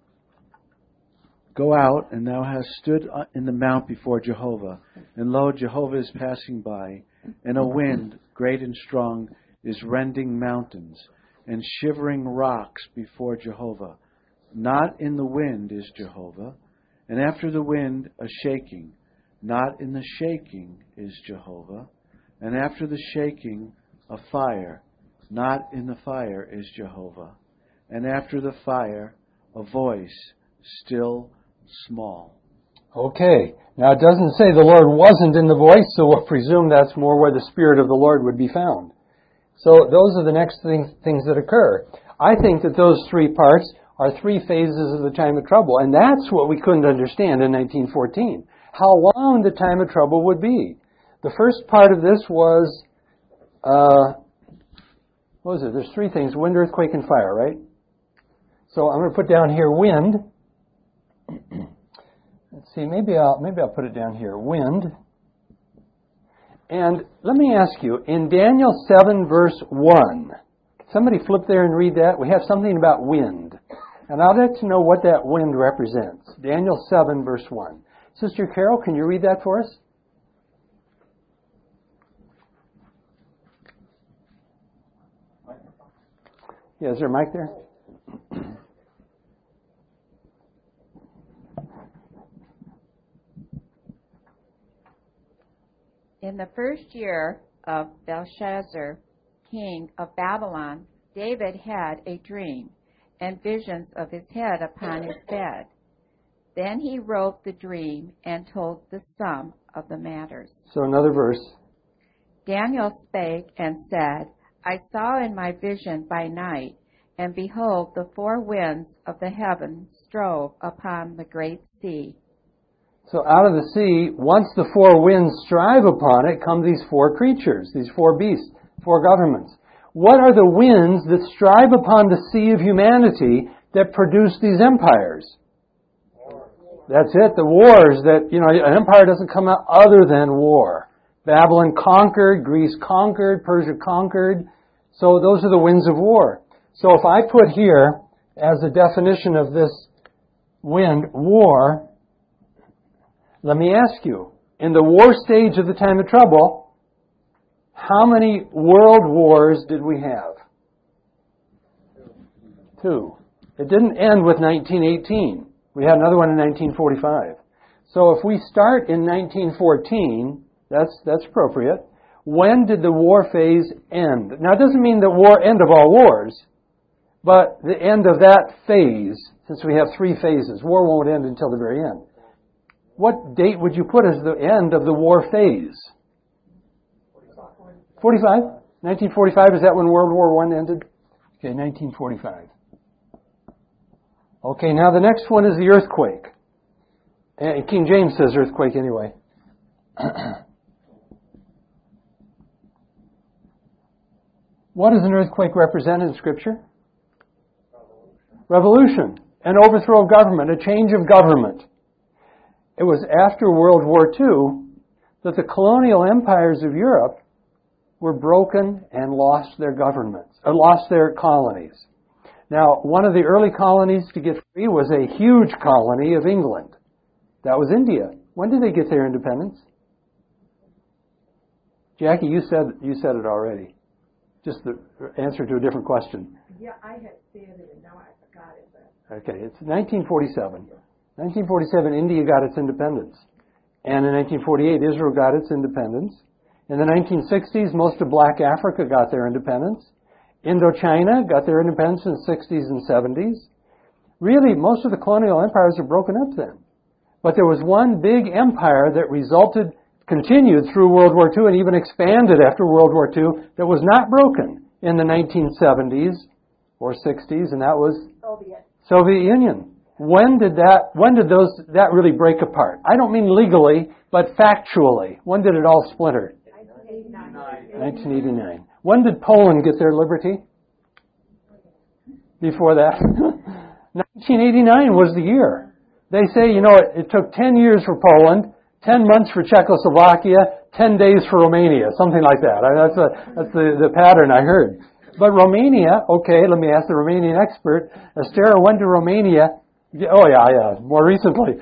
Go out, and thou hast stood in the mount before Jehovah. And lo, Jehovah is passing by, and a wind, great and strong, is rending mountains, and shivering rocks before Jehovah. Not in the wind is Jehovah, and after the wind a shaking. Not in the shaking is Jehovah, and after the shaking a fire. Not in the fire is Jehovah, and after the fire a voice, still small. Okay. Now it doesn't say the Lord wasn't in the voice, so we'll presume that's more where the Spirit of the Lord would be found. So those are the next things, things that occur. I think that those three parts are three phases of the time of trouble, and that's what we couldn't understand in nineteen fourteen. How long the time of trouble would be. The first part of this was, uh, what was it? There's three things, wind, earthquake, and fire, right? So I'm going to put down here wind. Let's see, maybe I'll, maybe I'll put it down here, wind. And let me ask you, in Daniel seven verse one, somebody flip there and read that. We have something about wind. And I'd like to know what that wind represents. Daniel seven verse one. Sister Carol, can you read that for us? Yeah, is there a mic there? In the first year of Belshazzar, king of Babylon, David had a dream and visions of his head upon his bed. Then he wrote the dream and told the sum of the matters. So another verse. Daniel spake and said, I saw in my vision by night, and behold, the four winds of the heaven strove upon the great sea. So out of the sea, once the four winds strive upon it, come these four creatures, these four beasts, four governments. What are the winds that strive upon the sea of humanity that produce these empires? That's it, the wars that, you know, an empire doesn't come out other than war. Babylon conquered, Greece conquered, Persia conquered. So those are the winds of war. So if I put here, as a definition of this wind, war, let me ask you, in the war stage of the time of trouble, how many world wars did we have? Two. It didn't end with nineteen eighteen. We had another one in nineteen forty-five. So if we start in nineteen fourteen, that's that's appropriate. When did the war phase end? Now it doesn't mean the war end of all wars, but the end of that phase, since we have three phases. War won't end until the very end. What date would you put as the end of the war phase? forty-five? nineteen forty-five, is that when World War One ended? Okay, nineteen forty-five. Okay, now the next one is the earthquake. And King James says earthquake anyway. What does an earthquake represent in Scripture? Revolution. An overthrow of government, a change of government. It was after World War Two that the colonial empires of Europe were broken and lost their governments, or lost their colonies. Now, one of the early colonies to get free was a huge colony of England. That was India. When did they get their independence? Jackie, you said you said it already. Just the answer to a different question. Yeah, I had said it and now I forgot it. But... Okay, it's nineteen forty-seven. nineteen forty-seven, India got its independence. And in nineteen forty-eight, Israel got its independence. In the nineteen sixties, most of black Africa got their independence. Indochina got their independence in the sixties and seventies. Really, most of the colonial empires are broken up then. But there was one big empire that resulted, continued through World War Two and even expanded after World War Two that was not broken in the nineteen seventies or sixties, and that was Soviet. Soviet Union. When did that, when did those, that really break apart? I don't mean legally, but factually. When did it all splinter? nineteen eighty-nine. When did Poland get their liberty? Before that? nineteen eighty-nine was the year. They say, you know, it, it took ten years for Poland, ten months for Czechoslovakia, ten days for Romania, something like that. I, that's a, that's the, the pattern I heard. But Romania, okay, let me ask the Romanian expert. Estera, when did Romania... Oh, yeah, yeah, more recently.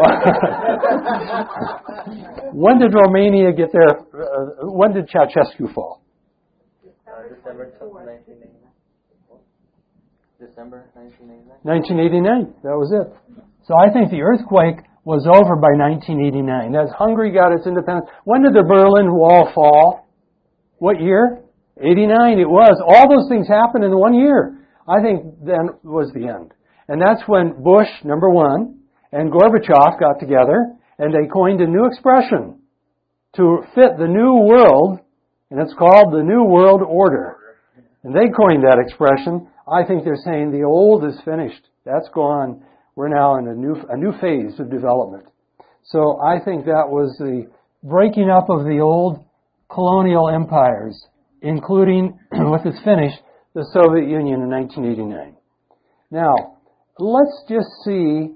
When did Romania get their... Uh, when did Ceausescu fall? December nineteen eighty-nine. December nineteen eighty-nine. nineteen eighty-nine. That was it. So I think the earthquake was over by nineteen eighty-nine. As Hungary got its independence. When did the Berlin Wall fall? What year? eighty-nine. It was. All those things happened in one year. I think then was the end. And that's when Bush, number one, and Gorbachev got together and they coined a new expression to fit the new world, and it's called the New World Order. And they coined that expression. I think they're saying the old is finished. That's gone. We're now in a new a new phase of development. So I think that was the breaking up of the old colonial empires, including, what is finished, the Soviet Union in nineteen eighty-nine. Now, let's just see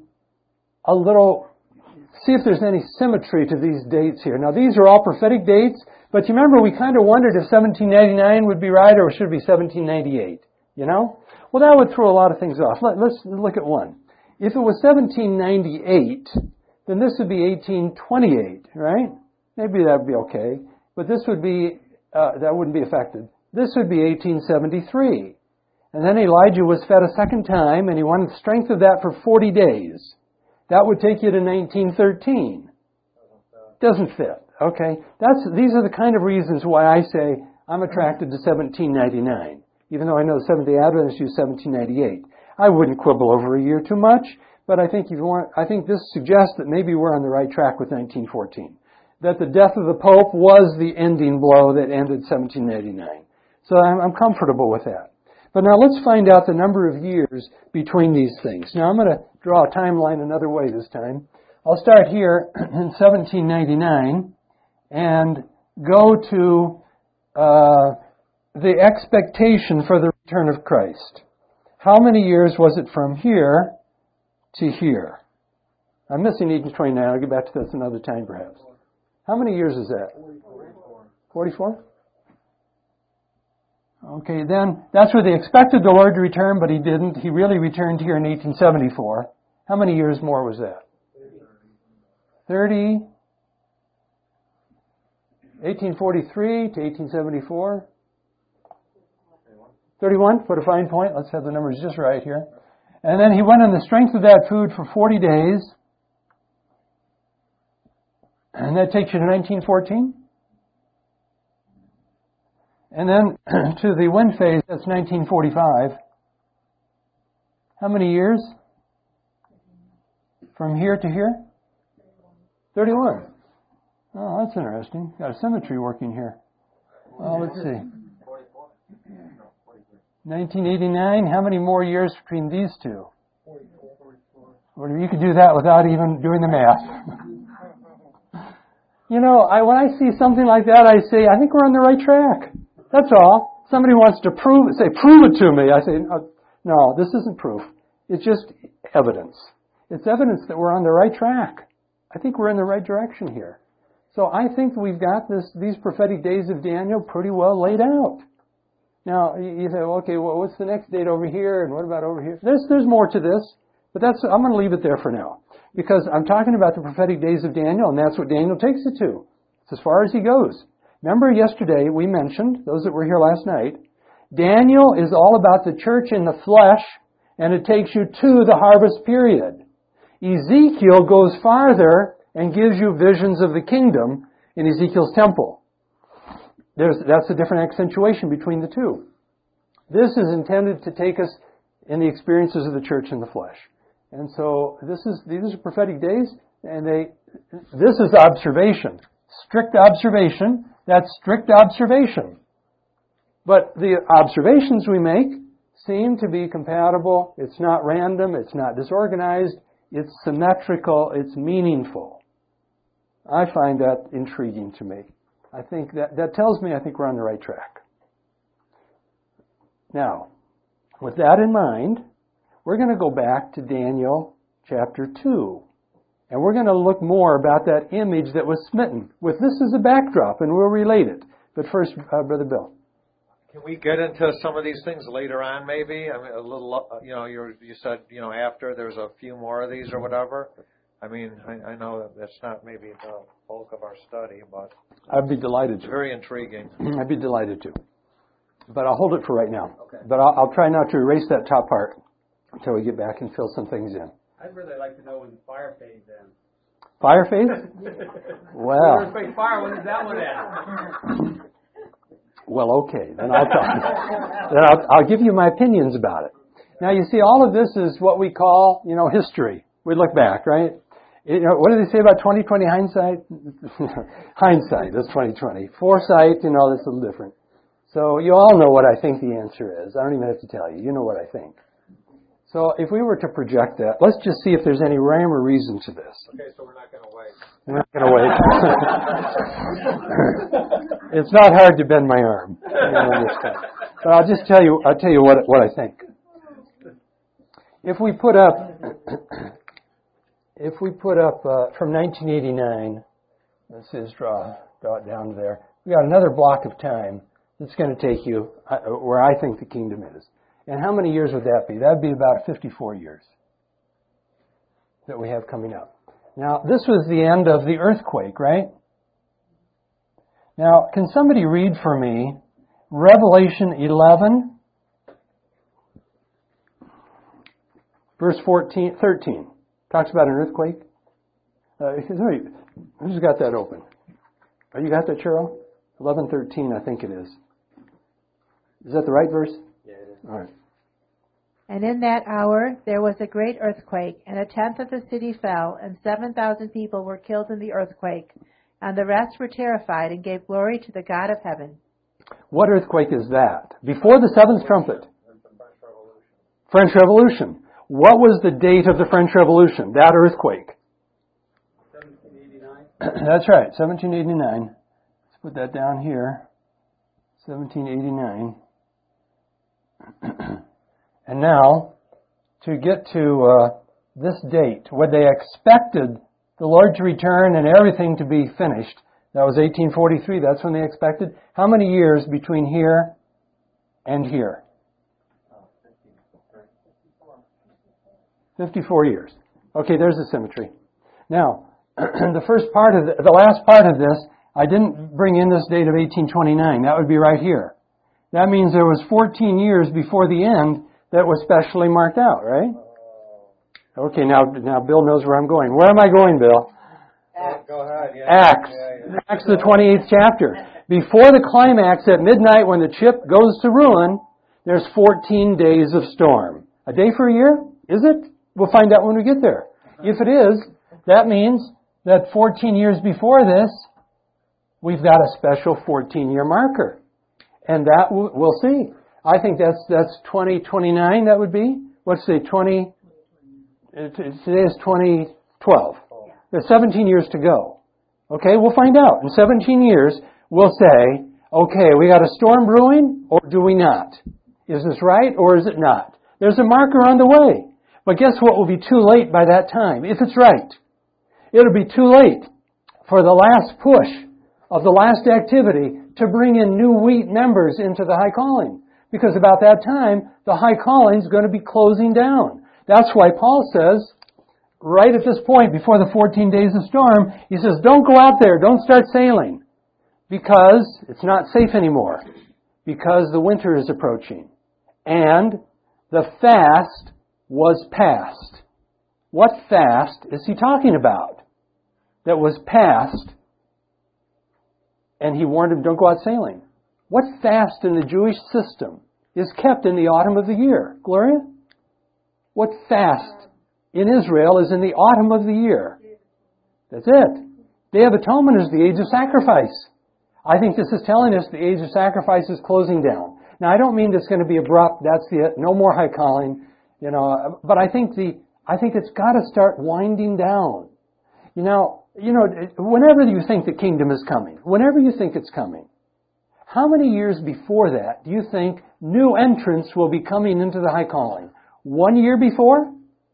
a little, see if there's any symmetry to these dates here. Now, these are all prophetic dates, but you remember we kind of wondered if seventeen ninety-nine would be right or should it be seventeen ninety-eight, you know? Well, that would throw a lot of things off. Let, let's look at one. If it was seventeen ninety-eight, then this would be eighteen twenty-eight, right? Maybe that would be okay, but this would be, uh, that wouldn't be affected. This would be eighteen seventy-three. And then Elijah was fed a second time, and he wanted the strength of that for forty days. That would take you to nineteen thirteen. Doesn't fit. Okay? That's, these are the kind of reasons why I say I'm attracted to seventeen ninety-nine, even though I know the Seventh-day Adventists use seventeen ninety-eight. I wouldn't quibble over a year too much, but I think, if you want, I think this suggests that maybe we're on the right track with nineteen fourteen. That the death of the Pope was the ending blow that ended seventeen ninety-nine. So I'm, I'm comfortable with that. But now let's find out the number of years between these things. Now I'm going to draw a timeline another way this time. I'll start here in seventeen ninety-nine and go to uh, the expectation for the return of Christ. How many years was it from here to here? I'm missing eighteen twenty-nine. I'll get back to this another time perhaps. How many years is that? forty-four? Okay, then that's where they expected the Lord to return, but He didn't. He really returned here in eighteen seventy-four. How many years more was that? thirty. eighteen forty-three to eighteen seventy-four. thirty-one. Put a fine point. Let's have the numbers just right here. And then He went on the strength of that food for forty days. And that takes you to nineteen fourteen. And then to the wind phase, that's nineteen forty-five. How many years? From here to here? thirty-one. Oh, that's interesting. Got a symmetry working here. Well, let's see. nineteen eighty-nine, how many more years between these two? Well, you could do that without even doing the math. You know, I, when I see something like that, I say, I think we're on the right track. That's all. Somebody wants to prove it, say, prove it to me. I say, no, no, this isn't proof. It's just evidence. It's evidence that we're on the right track. I think we're in the right direction here. So I think we've got this, these prophetic days of Daniel pretty well laid out. Now, you say, well, okay, well, what's the next date over here, and what about over here? There's, there's more to this, but that's, I'm going to leave it there for now. Because I'm talking about the prophetic days of Daniel, and that's what Daniel takes it to. It's as far as he goes. Remember yesterday we mentioned, those that were here last night, Daniel is all about the church in the flesh, and it takes you to the harvest period. Ezekiel goes farther and gives you visions of the kingdom in Ezekiel's temple. There's, that's a different accentuation between the two. This is intended to take us in the experiences of the church in the flesh. And so this is these are prophetic days, and they this is observation. Strict observation, that's strict observation. But the observations we make seem to be compatible. It's not random, it's not disorganized, it's symmetrical, it's meaningful. I find that intriguing to me. I think that, that tells me I think we're on the right track. Now, with that in mind, we're going to go back to Daniel chapter two. And we're going to look more about that image that was smitten, with this as a backdrop, and we'll relate it. But first, uh, Brother Bill. Can we get into some of these things later on, maybe? I mean, a little, you know, you you said, you know, after there's a few more of these or whatever. I mean, I, I know that that's not maybe the bulk of our study, but I'd be delighted to. It's very intriguing. I'd be delighted to. But I'll hold it for right now. Okay. But I'll, I'll try not to erase that top part until we get back and fill some things in. I'd really like to know when the fire phase ends. Fire phase? Well. Earthquake fire, when does that one end? Well, okay. Then I'll talk. Then I'll, I'll give you my opinions about it. Now, you see, all of this is what we call, you know, history. We look back, right? You know, what do they say about twenty twenty hindsight? Hindsight, that's twenty twenty. Foresight, you know, that's a little different. So you all know what I think the answer is. I don't even have to tell you. You know what I think. So if we were to project that, let's just see if there's any rhyme or reason to this. Okay, so we're not going to wait. We're not going to wait. It's not hard to bend my arm. But I'll just tell you, I'll tell you what, what I think. If we put up, if we put up uh, from nineteen eighty-nine, let's just draw, draw it down there. We got another block of time that's going to take you uh, where I think the kingdom is. And how many years would that be? That would be about fifty-four years that we have coming up. Now, this was the end of the earthquake, right? Now, can somebody read for me Revelation eleven, verse fourteen, thirteen? Talks about an earthquake. Uh, who's got that open? Oh, you got that, Cheryl? eleven thirteen, I think it is. Is that the right verse? Yeah, it is. All right. And in that hour there was a great earthquake, and a tenth of the city fell, and seven thousand people were killed in the earthquake, and the rest were terrified and gave glory to the God of heaven. What earthquake is that? Before the seventh trumpet. French Revolution. What was the date of the French Revolution? That earthquake. seventeen eighty-nine. That's right, seventeen eighty-nine. Let's put that down here. seventeen eighty-nine. And now, to get to uh, this date, when they expected the Lord to return and everything to be finished, that was eighteen forty-three, that's when they expected. How many years between here and here? fifty-four years. Okay, there's the symmetry. Now, the first part of the, the last part of this, I didn't bring in this date of eighteen twenty-nine. That would be right here. That means there was fourteen years before the end that was specially marked out, right? Okay, now now Bill knows where I'm going. Where am I going, Bill? Acts. Go ahead. Yeah. Acts. Yeah, yeah. Acts, the twenty-eighth chapter. Before the climax at midnight when the ship goes to ruin, there's fourteen days of storm. A day for a year? Is it? We'll find out when we get there. If it is, that means that fourteen years before this, we've got a special fourteen-year marker. And that we'll, we'll see. I think that's that's twenty twenty-nine. That would be. What's the twenty? Today is twenty twelve. There's seventeen years to go. Okay, we'll find out. In seventeen years, we'll say, okay, we got a storm brewing, or do we not? Is this right, or is it not? There's a marker on the way. But guess what will be too late by that time, if it's right? It'll be too late for the last push of the last activity to bring in new wheat members into the high calling. Because about that time, the high calling is going to be closing down. That's why Paul says, right at this point, before the fourteen days of storm, he says, don't go out there, don't start sailing, because it's not safe anymore, because the winter is approaching. And the fast was past. What fast is he talking about? That was past, and he warned him, don't go out sailing. What fast in the Jewish system is kept in the autumn of the year? Gloria? What fast in Israel is in the autumn of the year? That's it. Day of Atonement is the age of sacrifice. I think this is telling us the age of sacrifice is closing down. Now, I don't mean it's going to be abrupt. That's the no more high calling, you know. But I think the I think it's got to start winding down. You know, you know. Whenever you think the kingdom is coming, whenever you think it's coming, how many years before that do you think new entrants will be coming into the high calling? One year before?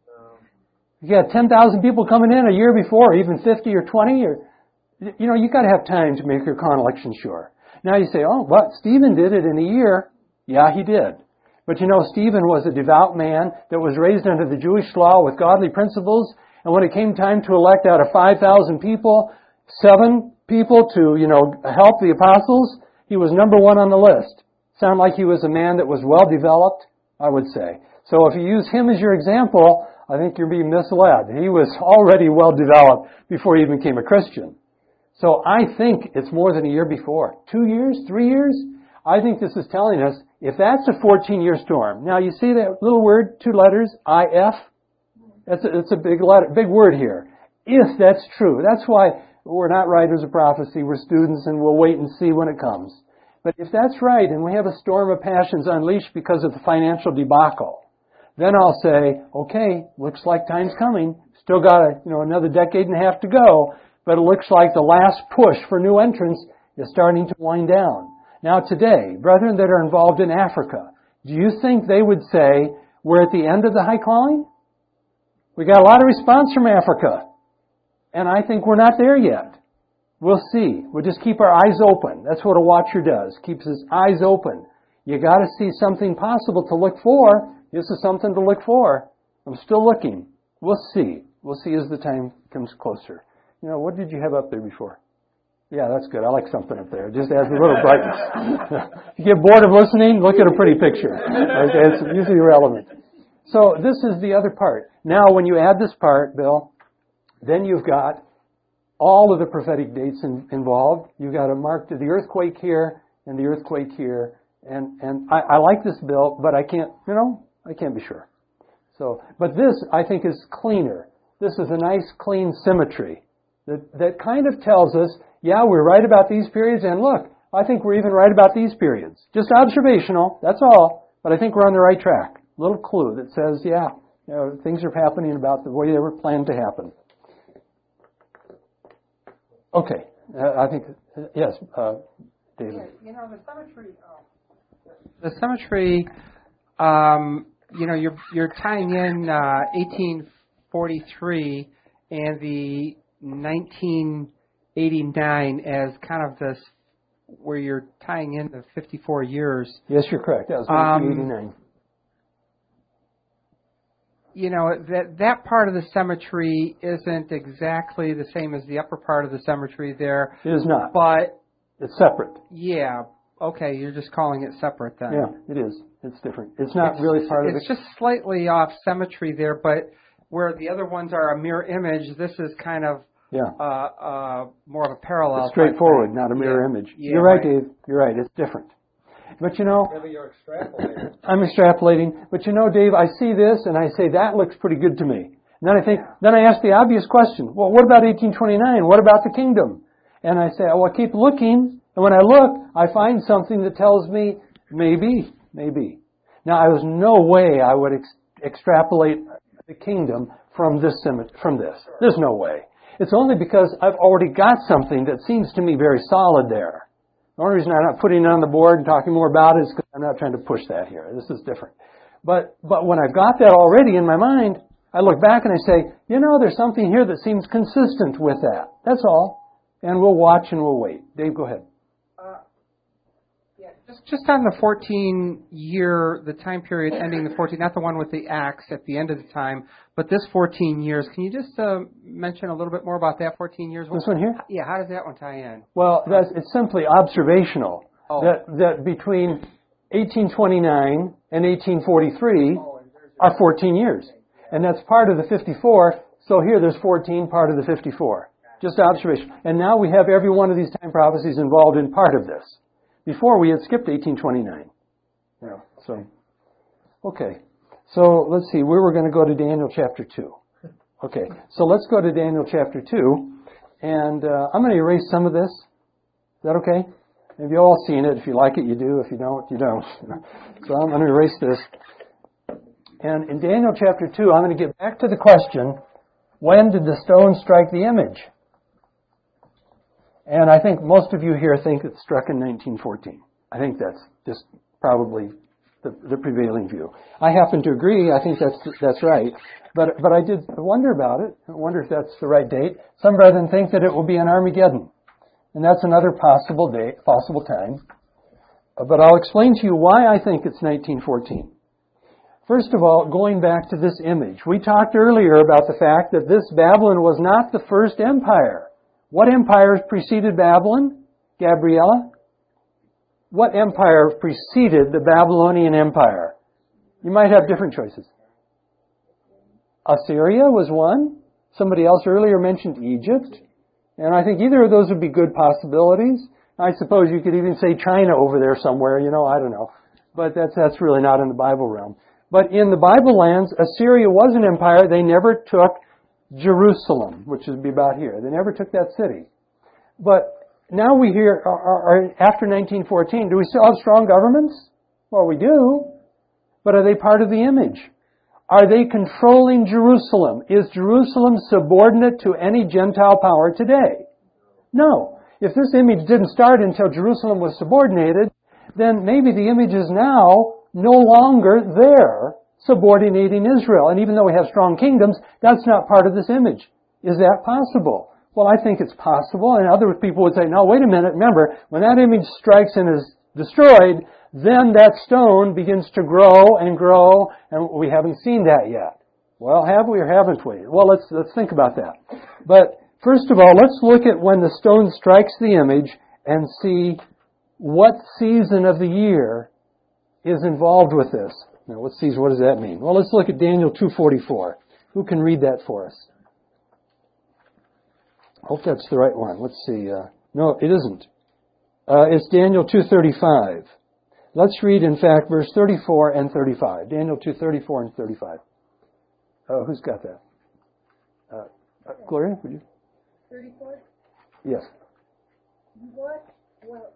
You got ten thousand people coming in a year before, or even fifty or twenty, or you know, you got to have time to make your carnal election sure. Now you say, oh, what? Stephen did it in a year. Yeah, he did. But you know, Stephen was a devout man that was raised under the Jewish law with godly principles. And when it came time to elect out of five thousand people, seven people to, you know, help the apostles, he was number one on the list. Sound like he was a man that was well developed? I would say. So if you use him as your example, I think you're being misled. He was already well developed before he even became a Christian. So I think it's more than a year before. Two years? Three years? I think this is telling us, if that's a fourteen-year storm. Now, you see that little word, two letters, I F? That's a, it's a big letter, big word here. If that's true. That's why we're not writers of prophecy. We're students, and we'll wait and see when it comes. But if that's right, and we have a storm of passions unleashed because of the financial debacle, then I'll say, okay, looks like time's coming. Still got a, you know, another decade and a half to go. But it looks like the last push for new entrants is starting to wind down. Now today, brethren that are involved in Africa, do you think they would say, we're at the end of the high calling? We got a lot of response from Africa. And I think we're not there yet. We'll see. We'll just keep our eyes open. That's what a watcher does. Keeps his eyes open. You got to see something possible to look for. This is something to look for. I'm still looking. We'll see. We'll see as the time comes closer. You know, what did you have up there before? Yeah, that's good. I like something up there. It just adds a little brightness. If you get bored of listening, look at a pretty picture. Okay, it's usually relevant. So this is the other part. Now, when you add this part, Bill, then you've got all of the prophetic dates in, involved. You've got to mark the earthquake here and the earthquake here. And, and I, I like this, Bill, but I can't, you know, I can't be sure. So, but this, I think, is cleaner. This is a nice, clean symmetry that, that kind of tells us, yeah, we're right about these periods, and look, I think we're even right about these periods. Just observational, that's all, but I think we're on the right track. Little clue that says, yeah, you know, things are happening about the way they were planned to happen. Okay, uh, I think, uh, yes, uh, David. Yeah, you know, the symmetry, uh, the symmetry, um, you know, you're, you're tying in uh, eighteen forty-three and the nineteen eighty-nine as kind of this, where you're tying in the fifty-four years. Yes, you're correct. That was nineteen eighty-nine. Um, you know, that that part of the symmetry isn't exactly the same as the upper part of the symmetry there. It is not. But it's separate. Yeah. Okay, you're just calling it separate then. Yeah, it is. It's different. It's not it's, really part it's of it. It's just slightly off symmetry there, but where the other ones are a mirror image, this is kind of yeah. uh, uh, more of a parallel. It's straightforward, not a mirror yeah. image. Yeah, you're right, right, Dave. You're right. It's different. But you know, maybe you're extrapolating. I'm extrapolating. But you know, Dave, I see this and I say that looks pretty good to me. And then I think, then I ask the obvious question. Well, what about eighteen twenty-nine? What about the kingdom? And I say, oh, well, keep looking, And when I look, I find something that tells me, maybe, maybe. Now, I was no way I would ex- extrapolate the kingdom from this, from this. There's no way. It's only because I've already got something that seems to me very solid there. The only reason I'm not putting it on the board and talking more about it is because I'm not trying to push that here. This is different. But but when I've got that already in my mind, I look back and I say, you know, there's something here that seems consistent with that. That's all. And we'll watch and we'll wait. Dave, go ahead. Just, just on the fourteen-year, the time period ending the fourteen, not the one with the axe at the end of the time, but this fourteen years. Can you just uh, mention a little bit more about that fourteen years? This one here? Yeah, how does that one tie in? Well, that's, it's simply observational. Oh. That, that between eighteen twenty-nine and eighteen forty-three are fourteen years. And that's part of the fifty-four, so here there's fourteen, part of the fifty-four. Just observation. And now we have every one of these time prophecies involved in part of this. Before we had skipped eighteen twenty-nine. Yeah, so, okay. So let's see, we were going to go to Daniel chapter two. Okay, so let's go to Daniel chapter two. And uh, I'm going to erase some of this. Is that okay? Have you all seen it? If you like it, you do. If you don't, you don't. So I'm going to erase this. And in Daniel chapter two, I'm going to get back to the question, when did the stone strike the image? And I think most of you here think it struck in nineteen fourteen. I think that's just probably the, the prevailing view. I happen to agree. I think that's that's right. But but I did wonder about it. I wonder if that's the right date. Some brethren think that it will be on Armageddon. And that's another possible date, possible time. But I'll explain to you why I think it's nineteen fourteen. First of all, going back to this image. We talked earlier about the fact that this Babylon was not the first empire. What empires preceded Babylon? Gabriella? What empire preceded the Babylonian Empire? You might have different choices. Assyria was one. Somebody else earlier mentioned Egypt. And I think either of those would be good possibilities. I suppose you could even say China over there somewhere, you know, I don't know. But that's that's really not in the Bible realm. But in the Bible lands, Assyria was an empire. They never took Jerusalem, which would be about here. They never took that city. But now we hear, are, are, after nineteen fourteen, do we still have strong governments? Well, we do. But are they part of the image? Are they controlling Jerusalem? Is Jerusalem subordinate to any Gentile power today? No. If this image didn't start until Jerusalem was subordinated, then maybe the image is now no longer there subordinating Israel. And even though we have strong kingdoms, that's not part of this image. Is that possible? Well, I think it's possible. And other people would say, no, wait a minute. Remember, when that image strikes and is destroyed, then that stone begins to grow and grow, and we haven't seen that yet. Well, have we or haven't we? Well, let's let's think about that. But first of all, let's look at when the stone strikes the image and see what season of the year is involved with this. Now, what season? What does that mean? Well, let's look at Daniel two forty-four. Who can read that for us? Hope that's the right one. Let's see. Uh, no, it isn't. Uh, it's Daniel two thirty-five. Let's read, in fact, verse thirty-four and thirty-five. Daniel two thirty-four and thirty-five. Uh, who's got that? Uh, uh, Gloria, would you? thirty-four? Yes. What? Well,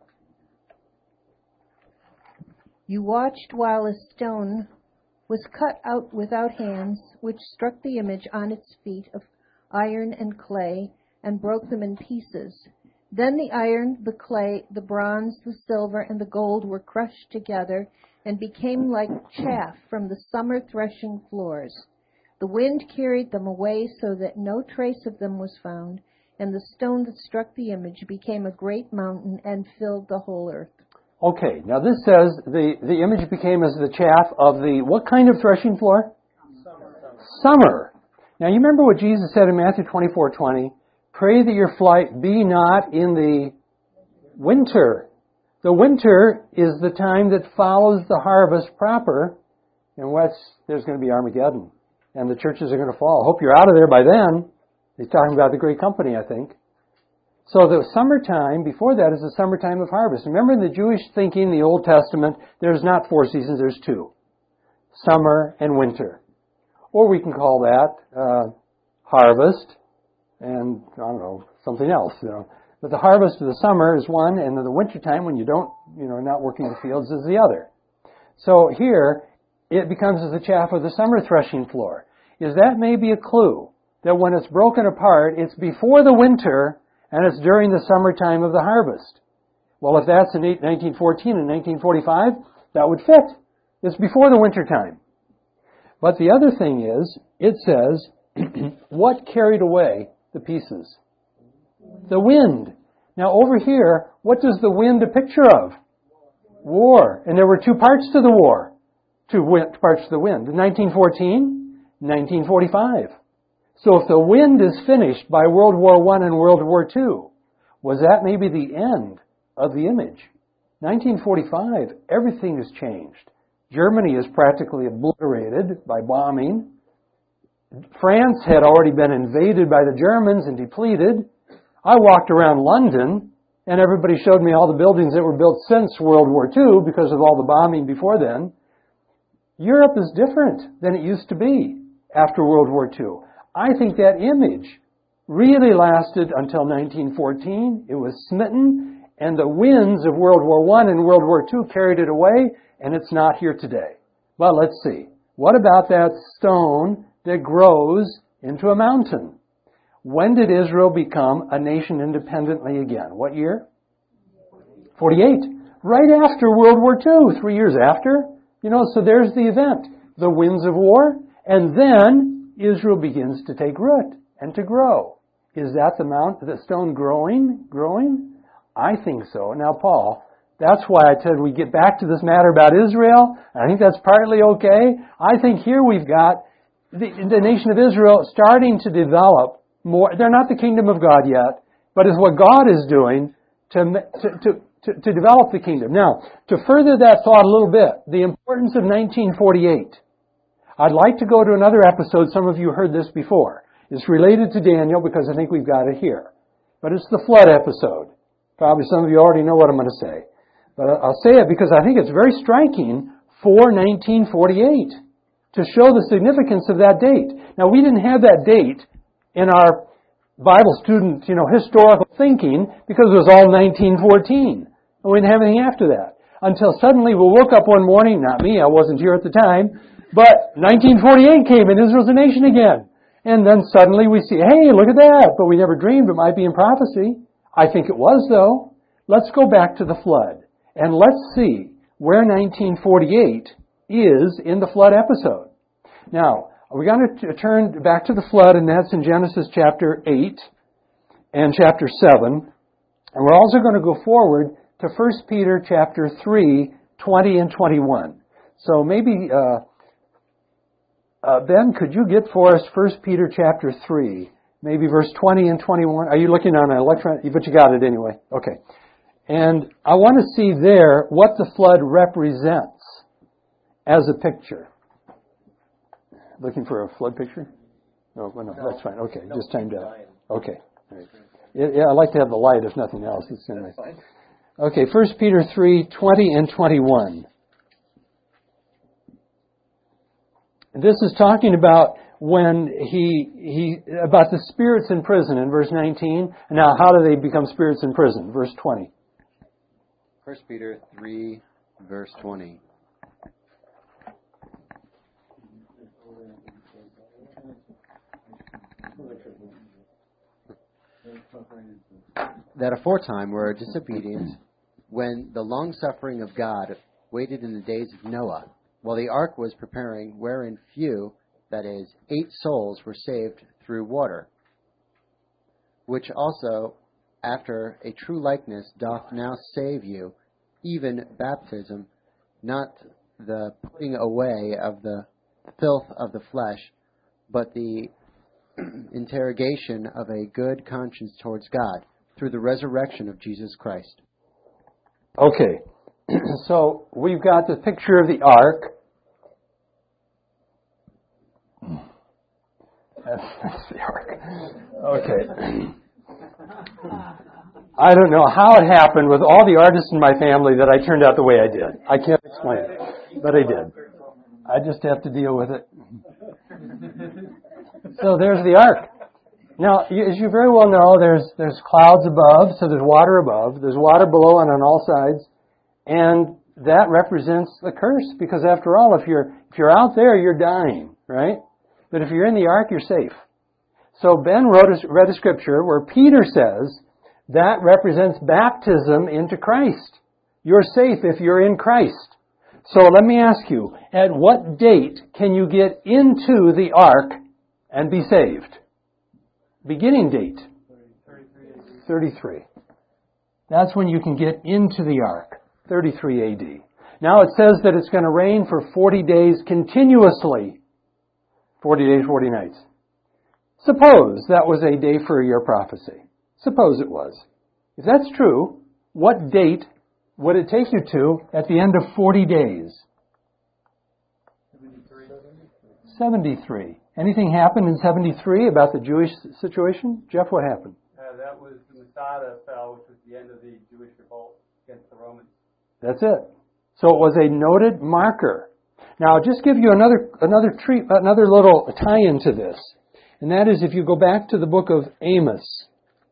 you watched while a stone was cut out without hands, which struck the image on its feet of iron and clay, and broke them in pieces. Then the iron, the clay, the bronze, the silver, and the gold were crushed together and became like chaff from the summer threshing floors. The wind carried them away so that no trace of them was found, and the stone that struck the image became a great mountain and filled the whole earth. Okay, now this says the, the image became as the chaff of the, what kind of threshing floor? Summer. Summer. Now you remember what Jesus said in Matthew twenty-four twenty? Pray that your flight be not in the winter. The winter is the time that follows the harvest proper, in which there's going to be Armageddon, and the churches are going to fall. I hope you're out of there by then. He's talking about the great company, I think. So the summertime, before that, is the summertime of harvest. Remember in the Jewish thinking, the Old Testament, there's not four seasons, there's two. Summer and winter. Or we can call that uh, harvest and, I don't know, something else. You know. But the harvest of the summer is one, and the wintertime, when you don't, you know, not working the fields, is the other. So here, it becomes as the chaff of the summer threshing floor. Is that maybe a clue that when it's broken apart, it's before the winter and it's during the summertime of the harvest? Well, if that's in nineteen fourteen and nineteen forty-five, that would fit. It's before the winter time. But the other thing is, it says, what carried away the pieces? The wind. Now over here, what does the wind a picture of? War. And there were two parts to the war. Two parts to the wind. nineteen fourteen, nineteen forty-five. So if the wind is finished by World War One and World War Two, was that maybe the end of the image? nineteen forty-five, everything has changed. Germany is practically obliterated by bombing. France had already been invaded by the Germans and depleted. I walked around London, and everybody showed me all the buildings that were built since World War Two because of all the bombing before then. Europe is different than it used to be after World War Two. I think that image really lasted until nineteen fourteen. It was smitten, and the winds of World War One and World War Two carried it away, and it's not here today. But let's see. What about that stone that grows into a mountain? When did Israel become a nation independently again? What year? forty-eight. Right after World War Two, three years after. You know, so there's the event. The winds of war, and then Israel begins to take root and to grow. Is that the mount, the stone growing? Growing? I think so. Now, Paul, that's why I said we get back to this matter about Israel. I think that's partly okay. I think here we've got the, the nation of Israel starting to develop more. They're not the kingdom of God yet, but it's what God is doing to, to, to, to, to develop the kingdom. Now, to further that thought a little bit, the importance of nineteen forty-eight. I'd like to go to another episode. Some of you heard this before. It's related to Daniel because I think we've got it here. But it's the flood episode. Probably some of you already know what I'm going to say. But I'll say it because I think it's very striking for nineteen forty-eight to show the significance of that date. Now, we didn't have that date in our Bible student, you know, historical thinking because it was all nineteen fourteen. And we didn't have anything after that. Until suddenly we woke up one morning, not me, I wasn't here at the time, but nineteen forty-eight came and Israel's a nation again. And then suddenly we see, hey, look at that. But we never dreamed it might be in prophecy. I think it was, though. Let's go back to the flood. And let's see where nineteen forty-eight is in the flood episode. Now, we're going to turn back to the flood, and that's in Genesis chapter eight and chapter seven. And we're also going to go forward to First Peter chapter three, twenty and twenty-one. So maybe, uh, uh, Ben, could you get for us First Peter chapter three, maybe verse twenty and twenty-one? Are you looking on an electron? But you got it anyway. Okay. And I want to see there what the flood represents as a picture. Looking for a flood picture? No, well, no, that's fine. Okay, just timed out. Okay. All right. Yeah, I like to have the light, if nothing else. It's in there. Okay, First Peter three, twenty and twenty-one. This is talking about when he he about the spirits in prison in verse nineteen. Now, how do they become spirits in prison? Verse twenty. First Peter three, verse twenty. That aforetime were disobedient, when the long-suffering of God waited in the days of Noah, while the ark was preparing, wherein few, that is, eight souls, were saved through water, which also, after a true likeness, doth now save you, even baptism, not the putting away of the filth of the flesh, but the interrogation of a good conscience towards God, through the resurrection of Jesus Christ. Okay, so we've got the picture of the ark. That's, that's the ark. Okay. I don't know how it happened with all the artists in my family that I turned out the way I did. I can't explain it, but I did. I just have to deal with it. So there's the ark. Now, you- as you very well know, there's there's clouds above, so there's water above. There's water below and on all sides, and that represents the curse. Because after all, if you're if you're out there, you're dying, right? But if you're in the ark, you're safe. So Ben wrote a, read a scripture where Peter says that represents baptism into Christ. You're safe if you're in Christ. So let me ask you, at what date can you get into the ark and be saved? Beginning date. thirty-three. That's when you can get into the ark. thirty-three A D. Now it says that it's going to rain for forty days continuously. forty days, forty nights. Suppose that was a day for your prophecy. Suppose it was. If that's true, what date would it take you to at the end of forty days? seventy-three. Anything happened in seventy-three about the Jewish situation? Jeff, what happened? Uh, that was the Masada fell, which was the end of the Jewish revolt against the Romans. That's it. So it was a noted marker. Now, I'll just give you another another treat, another little tie-in to this, and that is if you go back to the book of Amos.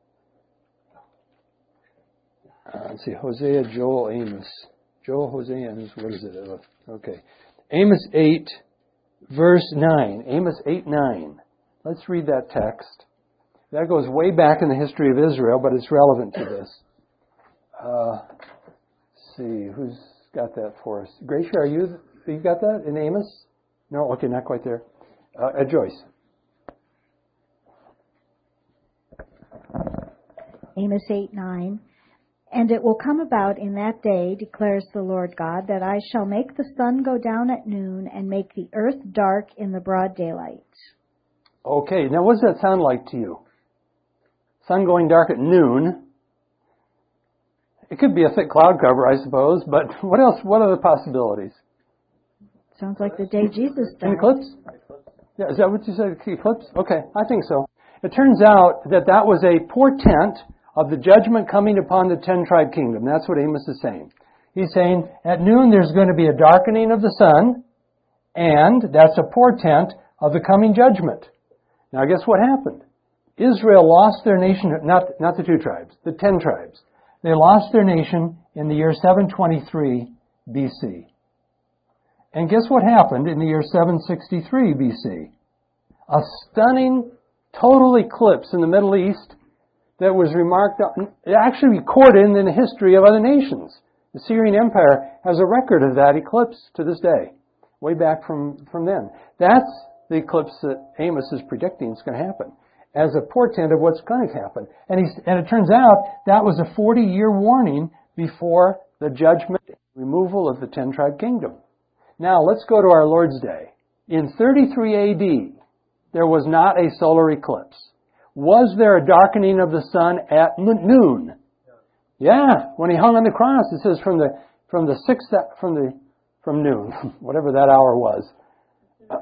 Uh, let's see, Hosea, Joel, Amos. Joel, Hosea, Amos. What is it? Okay, Amos eight, verse nine. Amos eight nine. Let's read that text. That goes way back in the history of Israel, but it's relevant to this. Uh, let's see, who's got that for us? Gracia, are you? You got that in Amos? No? Okay, not quite there. Uh, uh, Joyce. Amos eight nine. And it will come about in that day, declares the Lord God, that I shall make the sun go down at noon and make the earth dark in the broad daylight. Okay, now what does that sound like to you? Sun going dark at noon. It could be a thick cloud cover, I suppose, but what else? What are the possibilities? Sounds like the day Jesus died. An eclipse? Yeah, is that what you said? Eclipse? Okay, I think so. It turns out that that was a portent of the judgment coming upon the ten-tribe kingdom. That's what Amos is saying. He's saying at noon there's going to be a darkening of the sun, and that's a portent of the coming judgment. Now guess what happened? Israel lost their nation, not, not the two tribes, the ten tribes. They lost their nation in the year seven twenty-three B C. And guess what happened in the year seven sixty-three B C? A stunning total eclipse in the Middle East that was remarked on, actually recorded in the history of other nations. The Syrian Empire has a record of that eclipse to this day, way back from, from then. That's the eclipse that Amos is predicting is going to happen, as a portent of what's going to happen. And, he's, and it turns out that was a forty-year warning before the judgment and removal of the ten-tribe kingdom. Now, let's go to our Lord's Day. In thirty-three A D, there was not a solar eclipse. Was there a darkening of the sun at noon? Yeah, when he hung on the cross, it says from the from the sixth from the from noon, whatever that hour was. Uh,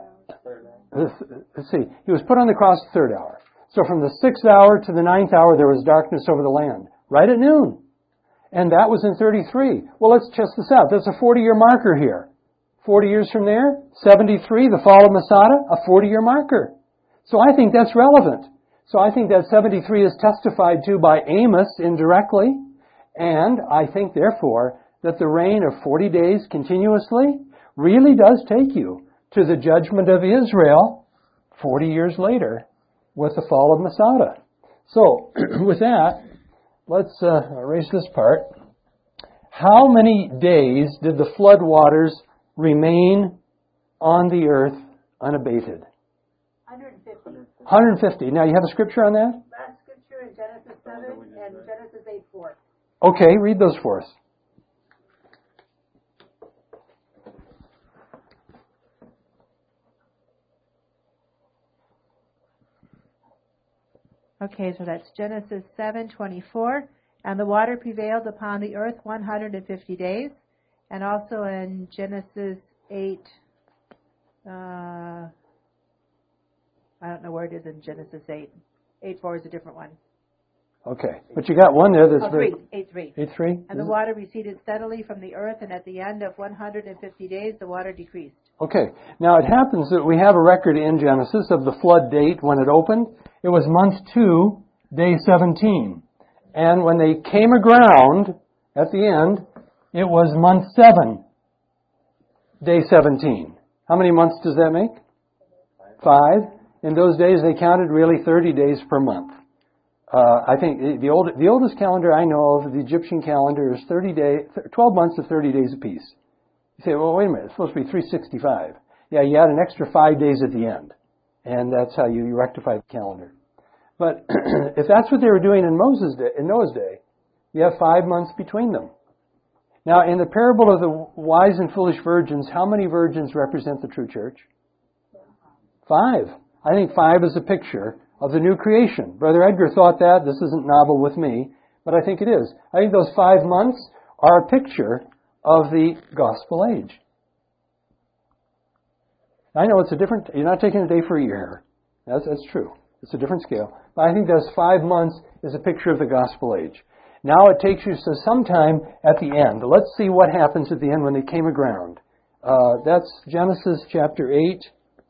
let's see, he was put on the cross the third hour. So from the sixth hour to the ninth hour, there was darkness over the land, right at noon, and that was in thirty-three. Well, let's test this out. That's a forty-year marker here. Forty years from there, seventy-three, the fall of Masada, a forty-year marker. So I think that's relevant. So I think that seventy-three is testified to by Amos indirectly, and I think, therefore, that the reign of forty days continuously really does take you to the judgment of Israel forty years later with the fall of Masada. So, with that, let's uh, erase this part. How many days did the flood waters remain on the earth unabated? one hundred fifty. one hundred fifty. Now, you have a scripture on that? Last scripture in Genesis seven and Genesis eight four. Okay, read those for us. Okay, so that's Genesis seven twenty-four. And the water prevailed upon the earth one hundred fifty days. And also in Genesis eight, uh, I don't know where it is in Genesis eight. eight four is a different one. Okay, but you got one there that's oh, very... three. eight three. eight three? And the water receded steadily from the earth, and at the end of one hundred fifty days, the water decreased. Okay. Now it happens that we have a record in Genesis of the flood date when it opened. It was month two, day seventeen. And when they came aground at the end, it was month seven, day seventeen. How many months does that make? Five. In those days, they counted really thirty days per month. Uh, I think the old, the oldest calendar I know of, the Egyptian calendar, is thirty day, twelve months of thirty days apiece. You say, well, wait a minute, it's supposed to be three hundred sixty-five. Yeah, you add an extra five days at the end, and that's how you rectify the calendar. But if that's what they were doing in Moses' day, in Noah's day, you have five months between them. Now, in the parable of the wise and foolish virgins, how many virgins represent the true church? Five. I think five is a picture of the new creation. Brother Edgar thought that. This isn't novel with me, but I think it is. I think those five months are a picture of the gospel age. I know it's a different, you're not taking a day for a year. That's, that's true. It's a different scale. But I think those five months is a picture of the gospel age. Now it takes you to sometime at the end. Let's see what happens at the end when they came aground. Uh, that's Genesis chapter eight.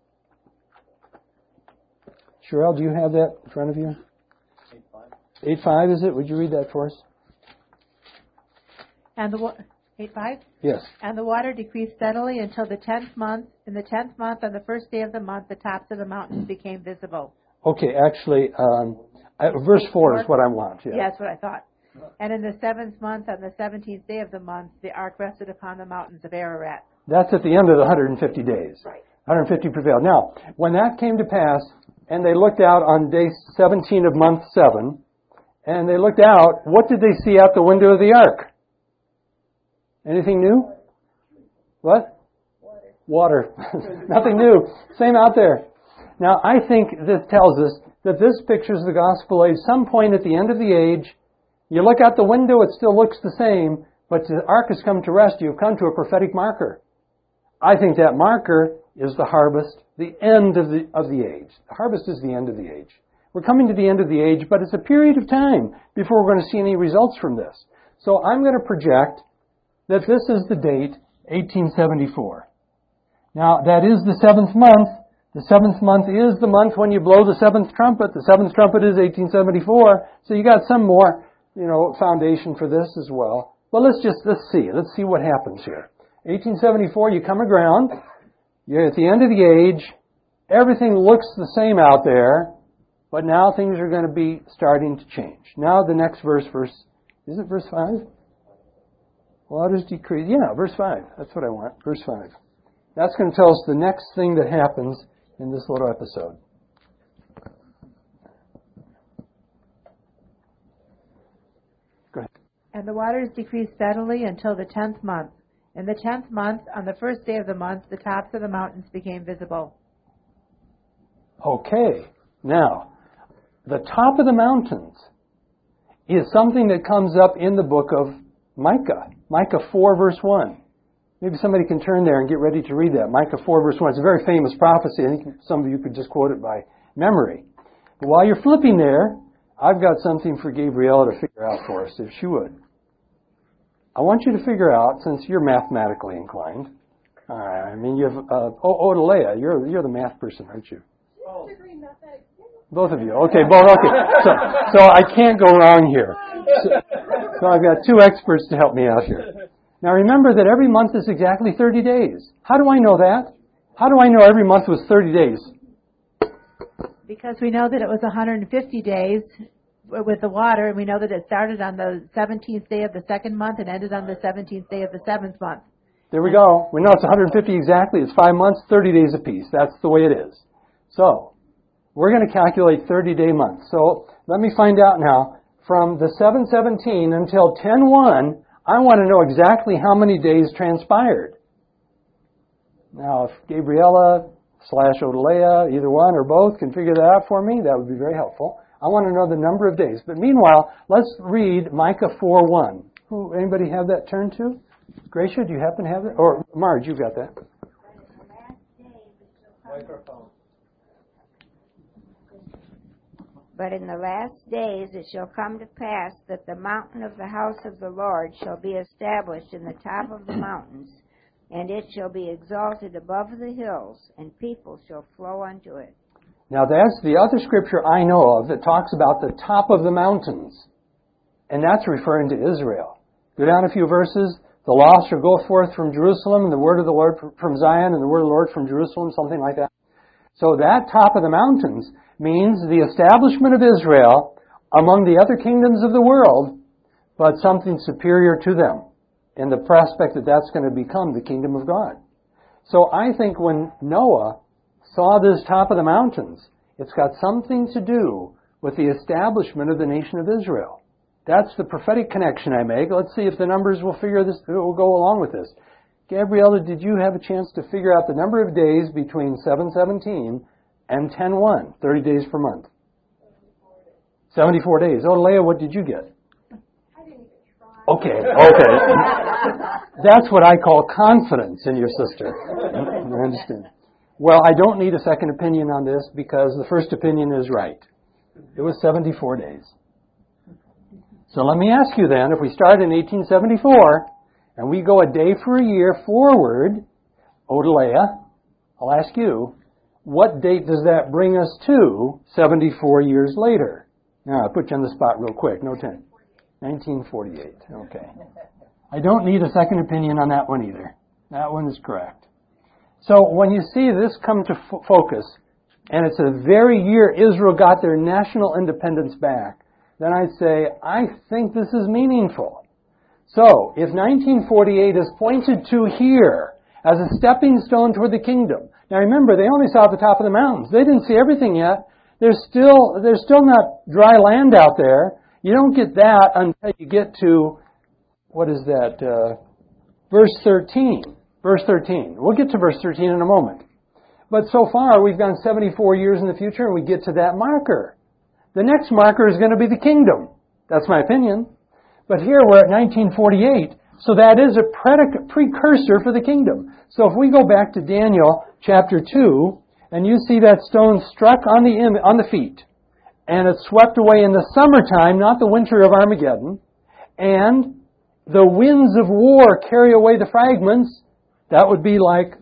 Sherelle, do you have that in front of you? eight five. eight five, is it? Would you read that for us? And the wa- eight five? Yes. And the water decreased steadily until the tenth month. In the tenth month, on the first day of the month, the tops of the mountains became visible. Okay, actually, um, uh, verse four is what I want. Yeah. Yeah, that's what I thought. And in the seventh month, on the seventeenth day of the month, the ark rested upon the mountains of Ararat. That's at the end of the one hundred fifty days. Right. one hundred fifty prevailed. Now, when that came to pass, and they looked out on day seventeen of month seven, and they looked out, what did they see out the window of the ark? Anything new? What? Water. Water. Nothing new. Same out there. Now, I think this tells us that this pictures the gospel age. Some point at the end of the age, you look out the window, it still looks the same, but the ark has come to rest. You've come to a prophetic marker. I think that marker is the harvest, the end of the of the age. The harvest is the end of the age. We're coming to the end of the age, but it's a period of time before we're going to see any results from this. So I'm going to project that this is the date, eighteen seventy-four. Now, that is the seventh month. The seventh month is the month when you blow the seventh trumpet. The seventh trumpet is eighteen seventy-four. So you got some more, you know, foundation for this as well. Well, let's just, let's see. Let's see what happens here. eighteen seventy-four, you come aground. You're at the end of the age. Everything looks the same out there. But now things are going to be starting to change. Now the next verse, verse, is it verse five? Waters decrease. Yeah, verse five. That's what I want. Verse five. That's going to tell us the next thing that happens in this little episode. Go ahead. And the waters decreased steadily until the tenth month. In the tenth month, on the first day of the month, the tops of the mountains became visible. Okay. Now, the top of the mountains is something that comes up in the book of Micah. Micah four, verse one. Maybe somebody can turn there and get ready to read that. Micah four, verse one. It's a very famous prophecy. I think some of you could just quote it by memory. But while you're flipping there, I've got something for Gabriella to figure out for us, if she would. I want you to figure out, since you're mathematically inclined, uh, I mean, you have, uh, oh, Odalea, you're, you're the math person, aren't you? Oh. Both of you. Okay, both, okay. So, so I can't go wrong here. So, so I've got two experts to help me out here. Now remember that every month is exactly thirty days. How do I know that? How do I know every month was thirty days? Because we know that it was one hundred fifty days with the water, and we know that it started on the seventeenth day of the second month and ended on the seventeenth day of the seventh month. There we go. We know it's one hundred fifty exactly. It's five months, thirty days apiece. That's the way it is. So, we're going to calculate thirty-day months. So, let me find out now. From the seven seventeen until ten one, I want to know exactly how many days transpired. Now, if Gabriella slash Odalea, either one or both, can figure that out for me, that would be very helpful. I want to know the number of days. But meanwhile, let's read Micah four one. Who, anybody have that turned to? Gracia, do you happen to have it? Or Marge, you've got that. Microphone. But in the last days it shall come to pass that the mountain of the house of the Lord shall be established in the top of the mountains, and it shall be exalted above the hills, and people shall flow unto it. Now that's the other scripture I know of that talks about the top of the mountains. And that's referring to Israel. Go down a few verses. The law shall go forth from Jerusalem, and the word of the Lord from Zion, and the word of the Lord from Jerusalem, something like that. So that top of the mountains means the establishment of Israel among the other kingdoms of the world, but something superior to them, in the prospect that that's going to become the kingdom of God. So I think when Noah saw this top of the mountains, it's got something to do with the establishment of the nation of Israel. That's the prophetic connection I make. Let's see if the numbers will figure this, will go along with this. Gabriella, did you have a chance to figure out the number of days between seven seventeen and ten one, thirty days per month? seventy-four days. Oh, Leah, what did you get? Okay, okay. That's what I call confidence in your sister. I understand. Well, I don't need a second opinion on this because the first opinion is right. It was seventy-four days. So let me ask you then, if we start in eighteen seventy-four and we go a day for a year forward, Odalea, I'll ask you, what date does that bring us to seventy-four years later? Now, I'll put you on the spot real quick. No ten. nineteen forty-eight. Okay. I don't need a second opinion on that one either. That one is correct. So when you see this come to f- focus, and it's the very year Israel got their national independence back, then I'd say, I think this is meaningful. So, if nineteen forty-eight is pointed to here as a stepping stone toward the kingdom. Now remember, they only saw the top of the mountains. They didn't see everything yet. There's still, there's still not dry land out there. You don't get that until you get to, what is that, uh, verse thirteen. Verse thirteen. We'll get to verse thirteen in a moment. But so far, we've gone seventy-four years in the future, and we get to that marker. The next marker is going to be the kingdom. That's my opinion. But here we're at nineteen forty-eight, so that is a predic- precursor for the kingdom. So if we go back to Daniel chapter two, and you see that stone struck on the im- on the feet, and it's swept away in the summertime, not the winter of Armageddon, and the winds of war carry away the fragments, that would be like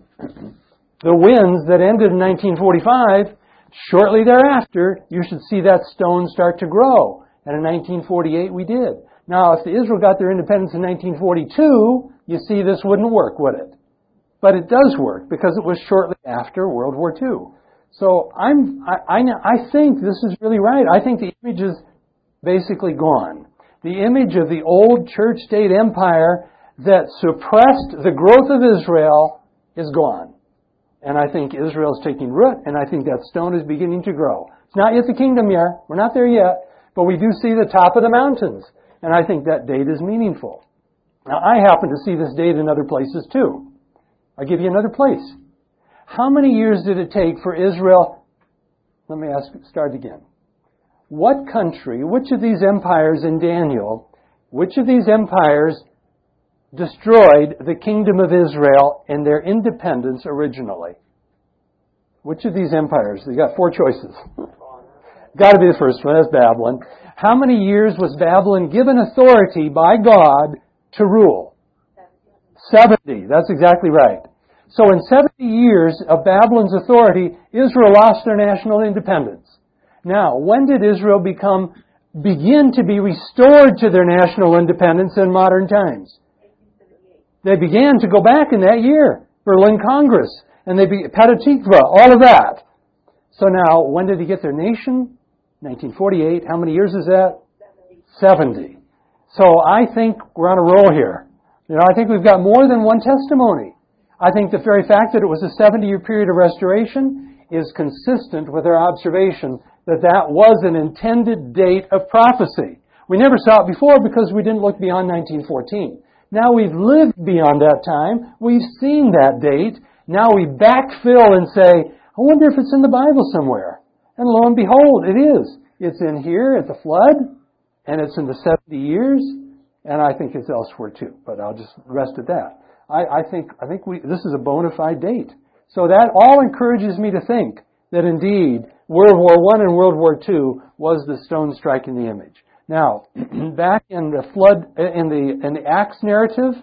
the winds that ended in nineteen forty-five. Shortly thereafter, you should see that stone start to grow. And in nineteen forty-eight, we did. Now, if Israel got their independence in nineteen forty-two, you see this wouldn't work, would it? But it does work because it was shortly after World War Two. So I'm, I, I, I think this is really right. I think the image is basically gone. The image of the old church-state empire that suppressed the growth of Israel is gone. And I think Israel is taking root, and I think that stone is beginning to grow. It's not yet the kingdom yet. We're not there yet. But we do see the top of the mountains. And I think that date is meaningful. Now, I happen to see this date in other places too. I'll give you another place. How many years did it take for Israel? Let me ask, start again. What country, which of these empires in Daniel, which of these empires destroyed the kingdom of Israel in their independence originally? Which of these empires? You got four choices. Got to be the first one. That's Babylon. How many years was Babylon given authority by God to rule? seventy. That's exactly right. So in seventy years of Babylon's authority, Israel lost their national independence. Now, when did Israel become, begin to be restored to their national independence in modern times? They began to go back in that year. Berlin Congress. And they be Petah Tikva, all of that. So now, when did he get their nation? nineteen forty-eight. How many years is that? seventy. So I think we're on a roll here. You know, I think we've got more than one testimony. I think the very fact that it was a seventy-year period of restoration is consistent with our observation that that was an intended date of prophecy. We never saw it before because we didn't look beyond nineteen fourteen. Now we've lived beyond that time. We've seen that date. Now we backfill and say, I wonder if it's in the Bible somewhere. And lo and behold, it is. It's in here at the flood, and it's in the seventy years, and I think it's elsewhere too. But I'll just rest at that. I, I think I think we this is a bona fide date. So that all encourages me to think that indeed World War One and World War Two was the stone striking the image. Now, back in the flood, in the in the Acts narrative,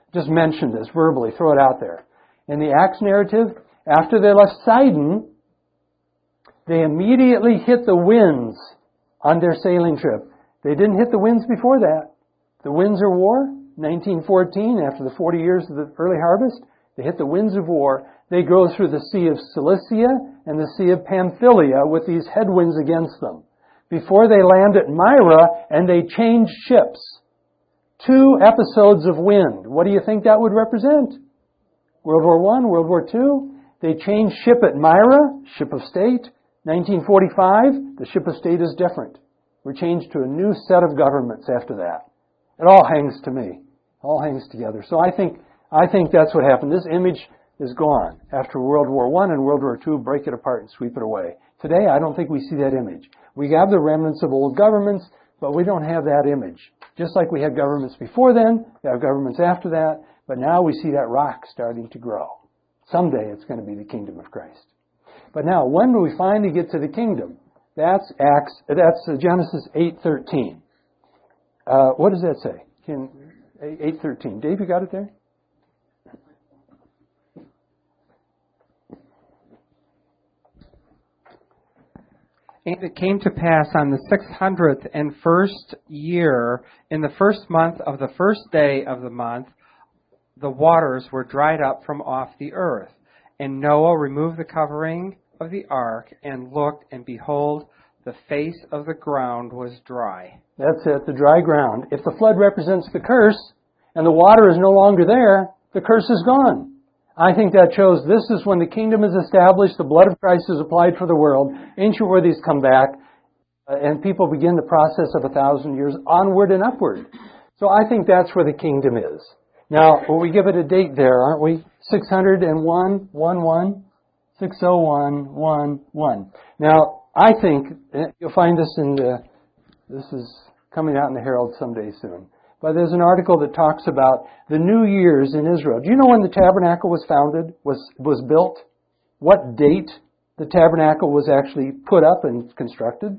Just mention this verbally, throw it out there. In the Acts narrative, after they left Sidon, they immediately hit the winds on their sailing trip. They didn't hit the winds before that. The winds of war, nineteen fourteen, after the forty years of the early harvest, they hit the winds of war. They go through the Sea of Cilicia and the Sea of Pamphylia with these headwinds against them. Before they land at Myra, and they change ships. Two episodes of wind. What do you think that would represent? World War One, World War Two. They change ship at Myra, ship of state. nineteen forty-five, the ship of state is different. We're changed to a new set of governments after that. It all hangs to me. It all hangs together. So I think I think that's what happened. This image is gone after World War One and World War Two. Break it apart and sweep it away. Today, I don't think we see that image. We have the remnants of old governments, but we don't have that image. Just like we had governments before then, we have governments after that, but now we see that rock starting to grow. Someday it's going to be the kingdom of Christ. But now, when do we finally get to the kingdom? That's Acts. That's Genesis eight thirteen. Uh, what does that say? Can eight thirteen? Dave, you got it there? And it came to pass on the six hundredth and first year, in the first month of the first day of the month, the waters were dried up from off the earth. And Noah removed the covering of the ark and looked, and behold, the face of the ground was dry. That's it, the dry ground. If the flood represents the curse, and the water is no longer there, the curse is gone. I think that shows this is when the kingdom is established, the blood of Christ is applied for the world, ancient worthies come back, uh, and people begin the process of a thousand years onward and upward. So I think that's where the kingdom is. Now, well, we give it a date there, aren't we? six hundred one, one one, six oh one, one one. Now, I think, you'll find this in the, this is coming out in the Herald someday soon. But there's an article that talks about the New Year's in Israel. Do you know when the tabernacle was founded, was was built? What date the tabernacle was actually put up and constructed?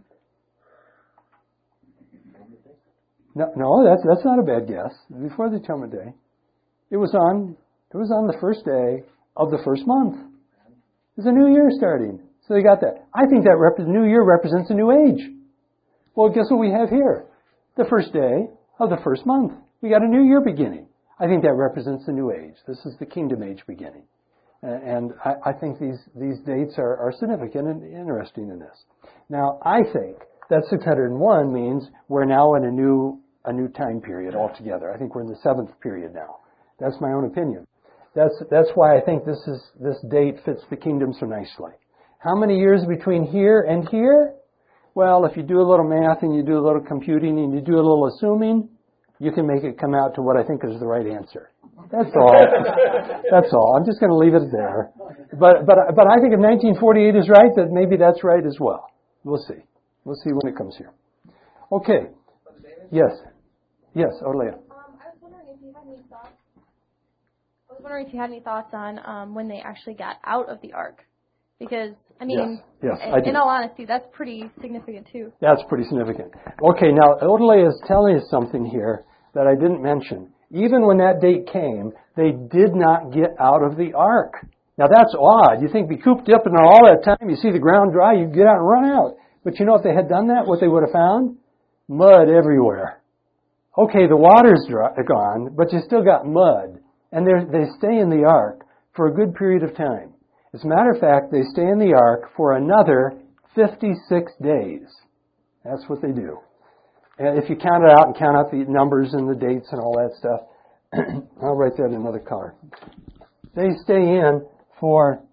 No, no, that's that's not a bad guess. Before the Atonement Day, it was on it was on the first day of the first month. There's a new year starting, so they got that. I think that rep- New Year represents a new age. Well, guess what we have here? The first day of the first month. We got a new year beginning. I think that represents the new age. This is the kingdom age beginning. And I, I think these, these dates are, are significant and interesting in this. Now, I think that six hundred one means we're now in a new, a new time period altogether. I think we're in the seventh period now. That's my own opinion. That's, that's why I think this is, this date fits the kingdom so nicely. How many years between here and here? Well, if you do a little math and you do a little computing and you do a little assuming, you can make it come out to what I think is the right answer. That's all. That's all. I'm just going to leave it there. But but but I think if nineteen forty-eight is right, that maybe that's right as well. We'll see. We'll see when it comes here. Okay. Yes. Yes, Orlea. Um, I was wondering if you had any thoughts. I was wondering if you had any thoughts on um, when they actually got out of the ark. Because, I mean, yes, yes, in, I do. in all honesty, that's pretty significant too. That's pretty significant. Okay, now, Odele is telling us something here that I didn't mention. Even when that date came, they did not get out of the ark. Now, that's odd. You think be cooped up in all that time, you see the ground dry, you get out and run out. But you know if they had done that, what they would have found? Mud everywhere. Okay, the water's dry, gone, but you still got mud. And they stay in the ark for a good period of time. As a matter of fact, they stay in the ark for another fifty-six days. That's what they do. And if you count it out and count out the numbers and the dates and all that stuff, I'll write that in another color. They stay in for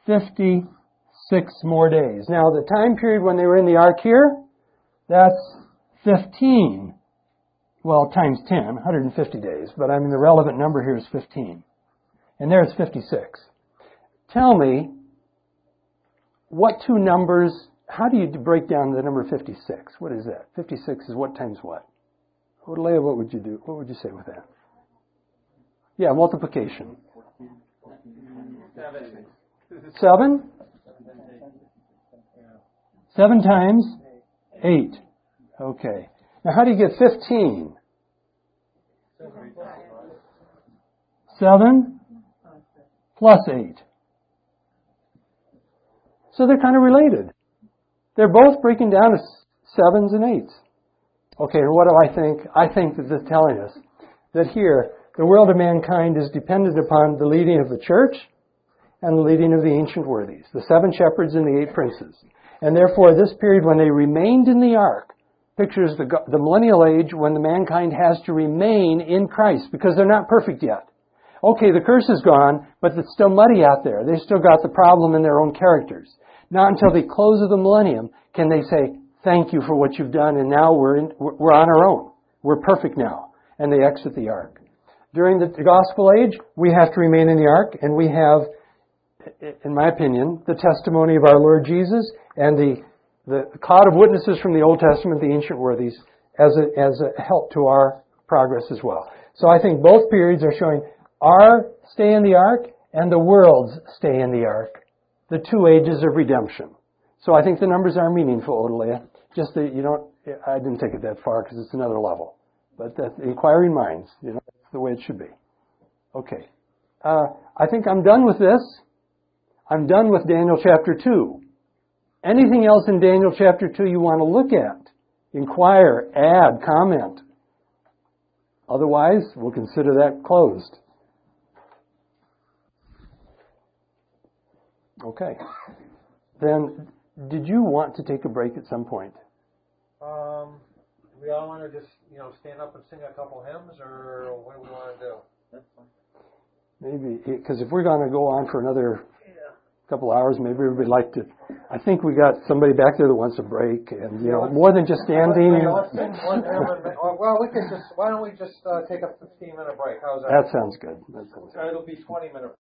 fifty-six more days. Now, the time period when they were in the ark here, that's fifteen. Well, times ten, one hundred fifty days. But I mean, the relevant number here is fifteen. And there it's fifty-six. Tell me, what two numbers, how do you break down the number fifty-six? What is that? fifty-six is what times what? Leah, what would you do? What would you say with that? Yeah, multiplication. Seven. Seven? Seven times eight. Okay. Now, how do you get fifteen? seven plus eight. So they're kind of related. They're both breaking down as sevens and eights. Okay, and what do I think? I think that this is telling us that here, the world of mankind is dependent upon the leading of the church and the leading of the ancient worthies, the seven shepherds and the eight princes. And therefore, this period when they remained in the ark pictures the, the millennial age when the mankind has to remain in Christ because they're not perfect yet. Okay, the curse is gone, but it's still muddy out there. They've still got the problem in their own characters. Not until the close of the millennium can they say, thank you for what you've done, and now we're in, we're on our own. We're perfect now. And they exit the ark. During the gospel age, we have to remain in the ark, and we have, in my opinion, the testimony of our Lord Jesus and the, the cloud of witnesses from the Old Testament, the ancient worthies, as a, as a help to our progress as well. So I think both periods are showing our stay in the ark and the world's stay in the ark, the two ages of redemption. So I think the numbers are meaningful, Odalia. Just that you don't, I didn't take it that far because it's another level. But that inquiring minds, you know, that's the way it should be. Okay. Uh, I think I'm done with this. I'm done with Daniel chapter two. Anything else in Daniel chapter two you want to look at? Inquire, add, comment. Otherwise, we'll consider that closed. Okay. Then, did you want to take a break at some point? Um, we all want to just, you know, stand up and sing a couple hymns, or what do we want to do? That's fine. Maybe, because if we're going to go on for another couple hours, maybe we'd like to. I think we got somebody back there that wants a break, and you know, more than just standing. Let's sing one hymn and, well, we can just. Why don't we just uh, take a fifteen minute break? How's that? That sounds good. That sounds good. It'll be twenty minutes.